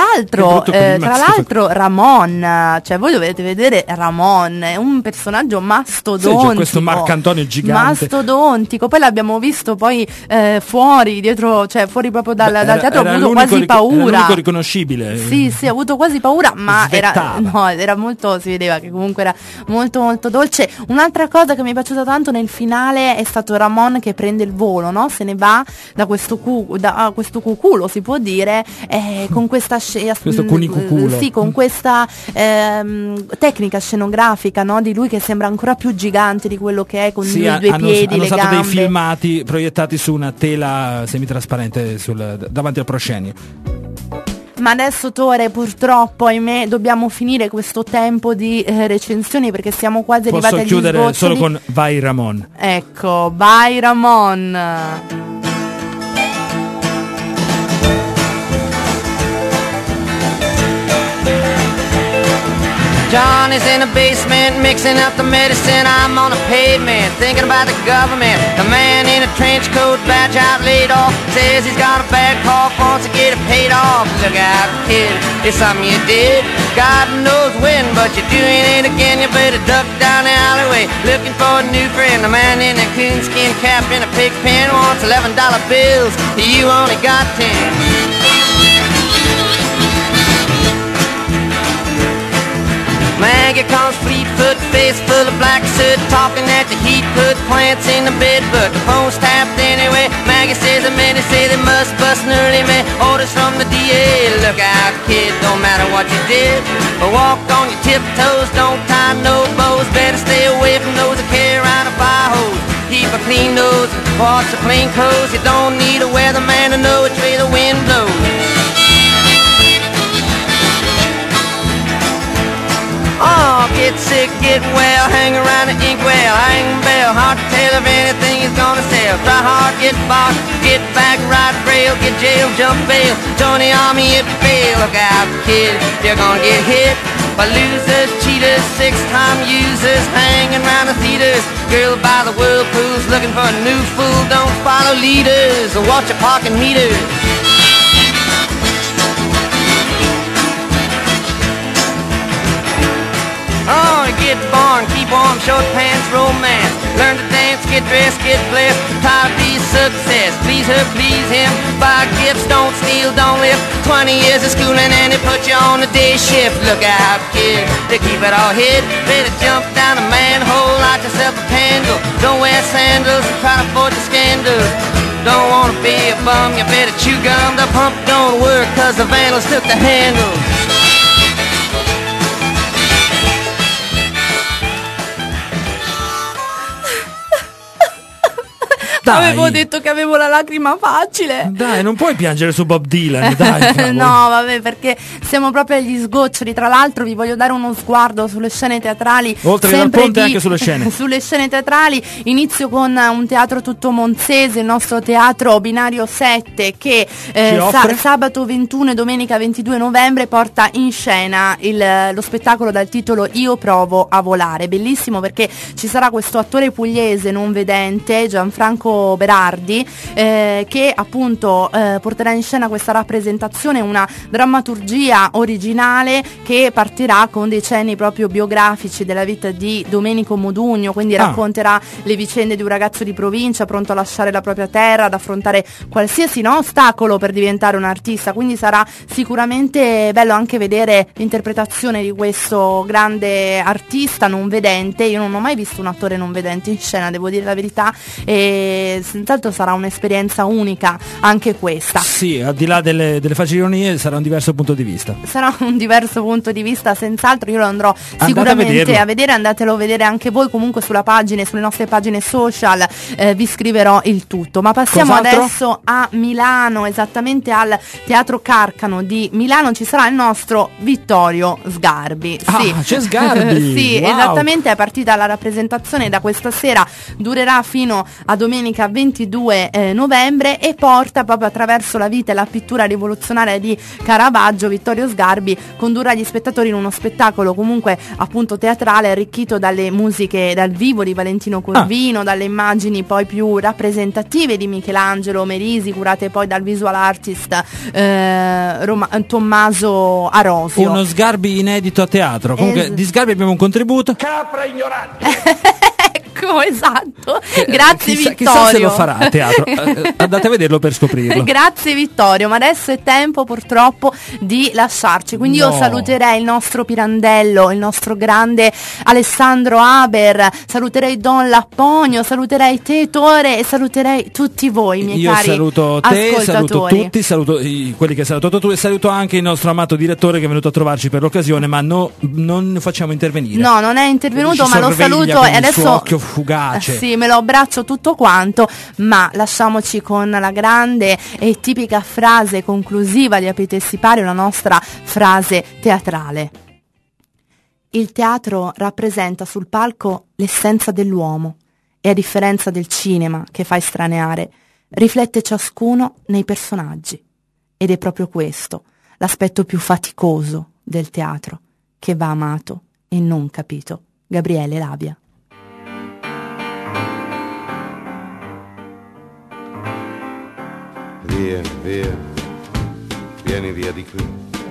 l'altro Ramon, cioè voi dovete vedere Ramon, è un personaggio mastodontico. Sì, c'è questo Marcantonio gigante. Mastodontico, poi l'abbiamo visto poi fuori, dietro, cioè fuori proprio dal teatro, ho avuto quasi paura. Era l'unico riconoscibile. Sì, ho avuto quasi paura, ma Svettava. era molto, si vedeva che comunque era molto molto dolce. Un'altra cosa che mi è piaciuta tanto nel finale è stato Ramon che prende il volo, no? Se ne va da questo cuculo, si può dire, con questa questo cunicuculo. sì, con questa tecnica scenografica, no? Di lui che sembra ancora più gigante di quello che è, con lui due piedi, hanno le usato gambe. dei filmati proiettati su una tela semitrasparente davanti al proscenio. Ma adesso, Tore, purtroppo, ahimè, dobbiamo finire questo tempo di recensioni perché siamo quasi arrivati agli sboccioli. Posso chiudere solo con Vai Ramon. Ecco, vai Ramon. Johnny's in the basement mixing up the medicine. I'm on the pavement thinking about the government. The man in a trench coat, badge out, laid off, says he's got a bad cough, wants to get it paid off. Look out, kid, it's something you did. God knows when, but you're doing it again. You better duck down the alleyway looking for a new friend. The man in a coonskin cap and a pig pen wants $11 bills. You only got 10. Maggie comes fleet-foot, face full of black soot, talking at the heat, put plants in the bed, but the phone's tapped anyway. Maggie says the men say they must bust an early man. Orders from the DA, look out kid, don't matter what you did, but walk on your tiptoes, don't tie no bows. Better stay away from those that carry around a fire hose. Keep a clean nose, wash your clean clothes. You don't need a weatherman to know which way the wind blows. Oh, get sick, get well, hang around the inkwell, hang bell, hard to tell if anything is gonna sell. Try hard, get bought, get back, ride rail, get jail, jump bail, join the army if you fail. Look out, kid, you're gonna get hit by losers, cheaters, six-time users, hanging around the theaters. Girl by the whirlpools, looking for a new fool. Don't follow leaders, or watch your parking meters. Oh, get born, keep warm, short pants, romance. Learn to dance, get dressed, get blessed. Try to be success, please her, please him. Buy gifts, don't steal, don't lift. 20 years of schooling and they put you on a day shift. Look out, kid, they keep it all hid. Better jump down a manhole, light yourself a candle. Don't wear sandals, try to avoid the scandals. Don't wanna be a bum, you better chew gum. The pump don't work cause the vandals took the handle. Dai. Avevo detto che avevo la lacrima facile. Dai, non puoi piangere su Bob Dylan, dai. cavolo. No, vabbè, perché siamo proprio agli sgoccioli. Tra l'altro vi voglio dare uno sguardo sulle scene teatrali. Oltre che dal ponte, anche sulle scene. Sulle scene teatrali. Inizio con un teatro tutto monzese, il nostro teatro Binario 7, che sabato 21 e domenica 22 novembre porta in scena lo spettacolo dal titolo Io provo a volare. Bellissimo, perché ci sarà questo attore pugliese non vedente, Gianfranco Berardi, che appunto porterà in scena questa rappresentazione, una drammaturgia originale che partirà con dei cenni proprio biografici della vita di Domenico Modugno, quindi racconterà le vicende di un ragazzo di provincia pronto a lasciare la propria terra, ad affrontare qualsiasi ostacolo per diventare un artista, quindi sarà sicuramente bello anche vedere l'interpretazione di questo grande artista non vedente. Io non ho mai visto un attore non vedente in scena, devo dire la verità, e senz'altro sarà un'esperienza unica anche questa. Sì, al di là delle facili ironie sarà un diverso punto di vista. Sarà un diverso punto di vista, senz'altro. Io lo andrò sicuramente a vedere, andatelo a vedere anche voi comunque sulle nostre pagine social, vi scriverò il tutto. Ma passiamo adesso a Milano, esattamente al Teatro Carcano di Milano. Ci sarà il nostro Vittorio Sgarbi. Sì. C'è Sgarbi! Sì, wow. Esattamente, è partita la rappresentazione da questa sera, durerà fino a domenica 22 novembre e porta proprio attraverso la vita e la pittura rivoluzionaria di Caravaggio. Vittorio Sgarbi condurrà gli spettatori in uno spettacolo comunque appunto teatrale, arricchito dalle musiche dal vivo di Valentino Corvino, dalle immagini poi più rappresentative di Michelangelo Merisi, curate poi dal visual artist Tommaso Arosio. Uno Sgarbi inedito a teatro. Comunque di Sgarbi abbiamo un contributo. Capra ignorante! Ecco, esatto. Grazie Vittorio. Chissà se lo farà a teatro. Andate a vederlo per scoprirlo. Grazie Vittorio, ma adesso è tempo purtroppo di lasciarci. Quindi io saluterei il nostro Pirandello, il nostro grande Alessandro Haber, saluterei Don Lapponio, saluterei te Tore e saluterei tutti voi, miei cari saluto te, ascoltatori. saluto tutti, saluto quelli che hai salutato tu e saluto anche il nostro amato direttore che è venuto a trovarci per l'occasione, ma non facciamo intervenire. No, non è intervenuto, ma lo saluto e adesso suo occhio fugace. Sì, me lo abbraccio tutto quanto, ma lasciamoci con la grande e tipica frase conclusiva di Aprite Sipario, la nostra frase teatrale. Il teatro rappresenta sul palco l'essenza dell'uomo e, a differenza del cinema che fa estraneare, riflette ciascuno nei personaggi. Ed è proprio questo l'aspetto più faticoso del teatro, che va amato e non capito. Gabriele Labia. Via, via, vieni via di qui.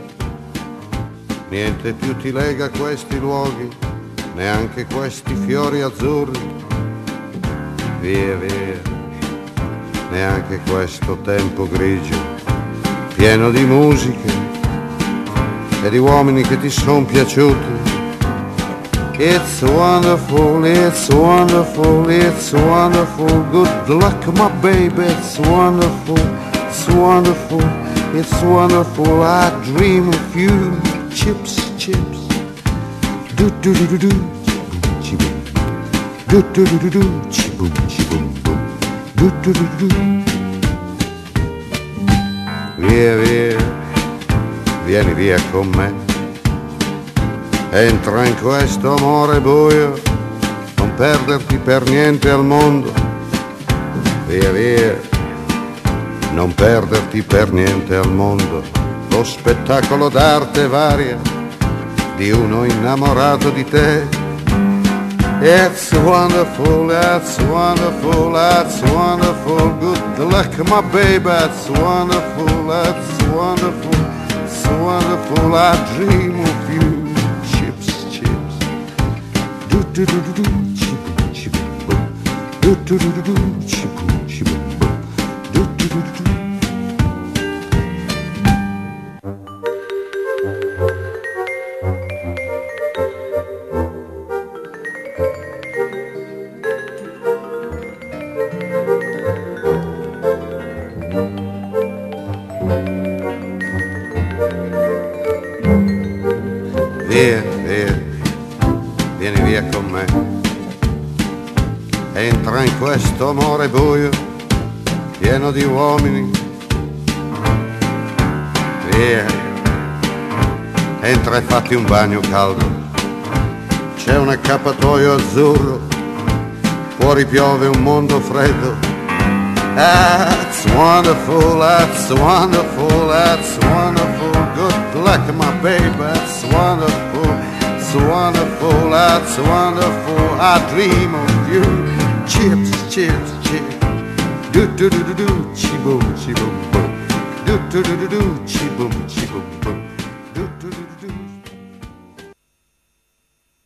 Niente più ti lega a questi luoghi, neanche questi fiori azzurri. Via, via, neanche questo tempo grigio, pieno di musiche e di uomini che ti son piaciuti. It's wonderful, it's wonderful, it's wonderful. Good luck, my baby, it's wonderful, it's wonderful, it's wonderful. I dream of you, chips, chips. Do do do do do, chiboom, do do do do do, chiboom, chiboom, boom, do do do do. Via, via, vieni via con me. Entra in questo amore buio, non perderti per niente al mondo. Via via, non perderti per niente al mondo. Lo spettacolo d'arte varia di uno innamorato di te. It's wonderful, that's wonderful, that's wonderful. Good luck, my baby, that's wonderful, that's wonderful, it's wonderful. I dream of you. Do do do do, chiboom chiboom boom. Do do do do, chiboom chiboom boom. Do do do do. Via, via, vieni via con me. Entra in questo amore buio, pieno di uomini. Via, entra e fatti un bagno caldo, c'è un accappatoio azzurro, fuori piove un mondo freddo. That's wonderful, that's wonderful, that's wonderful. Good luck, my baby, that's wonderful, it's wonderful, that's wonderful. I dream of you. Chips, chips, chips. Do do do do do, chi boom, chi boom boom. Do do do do do, chi boom, boom.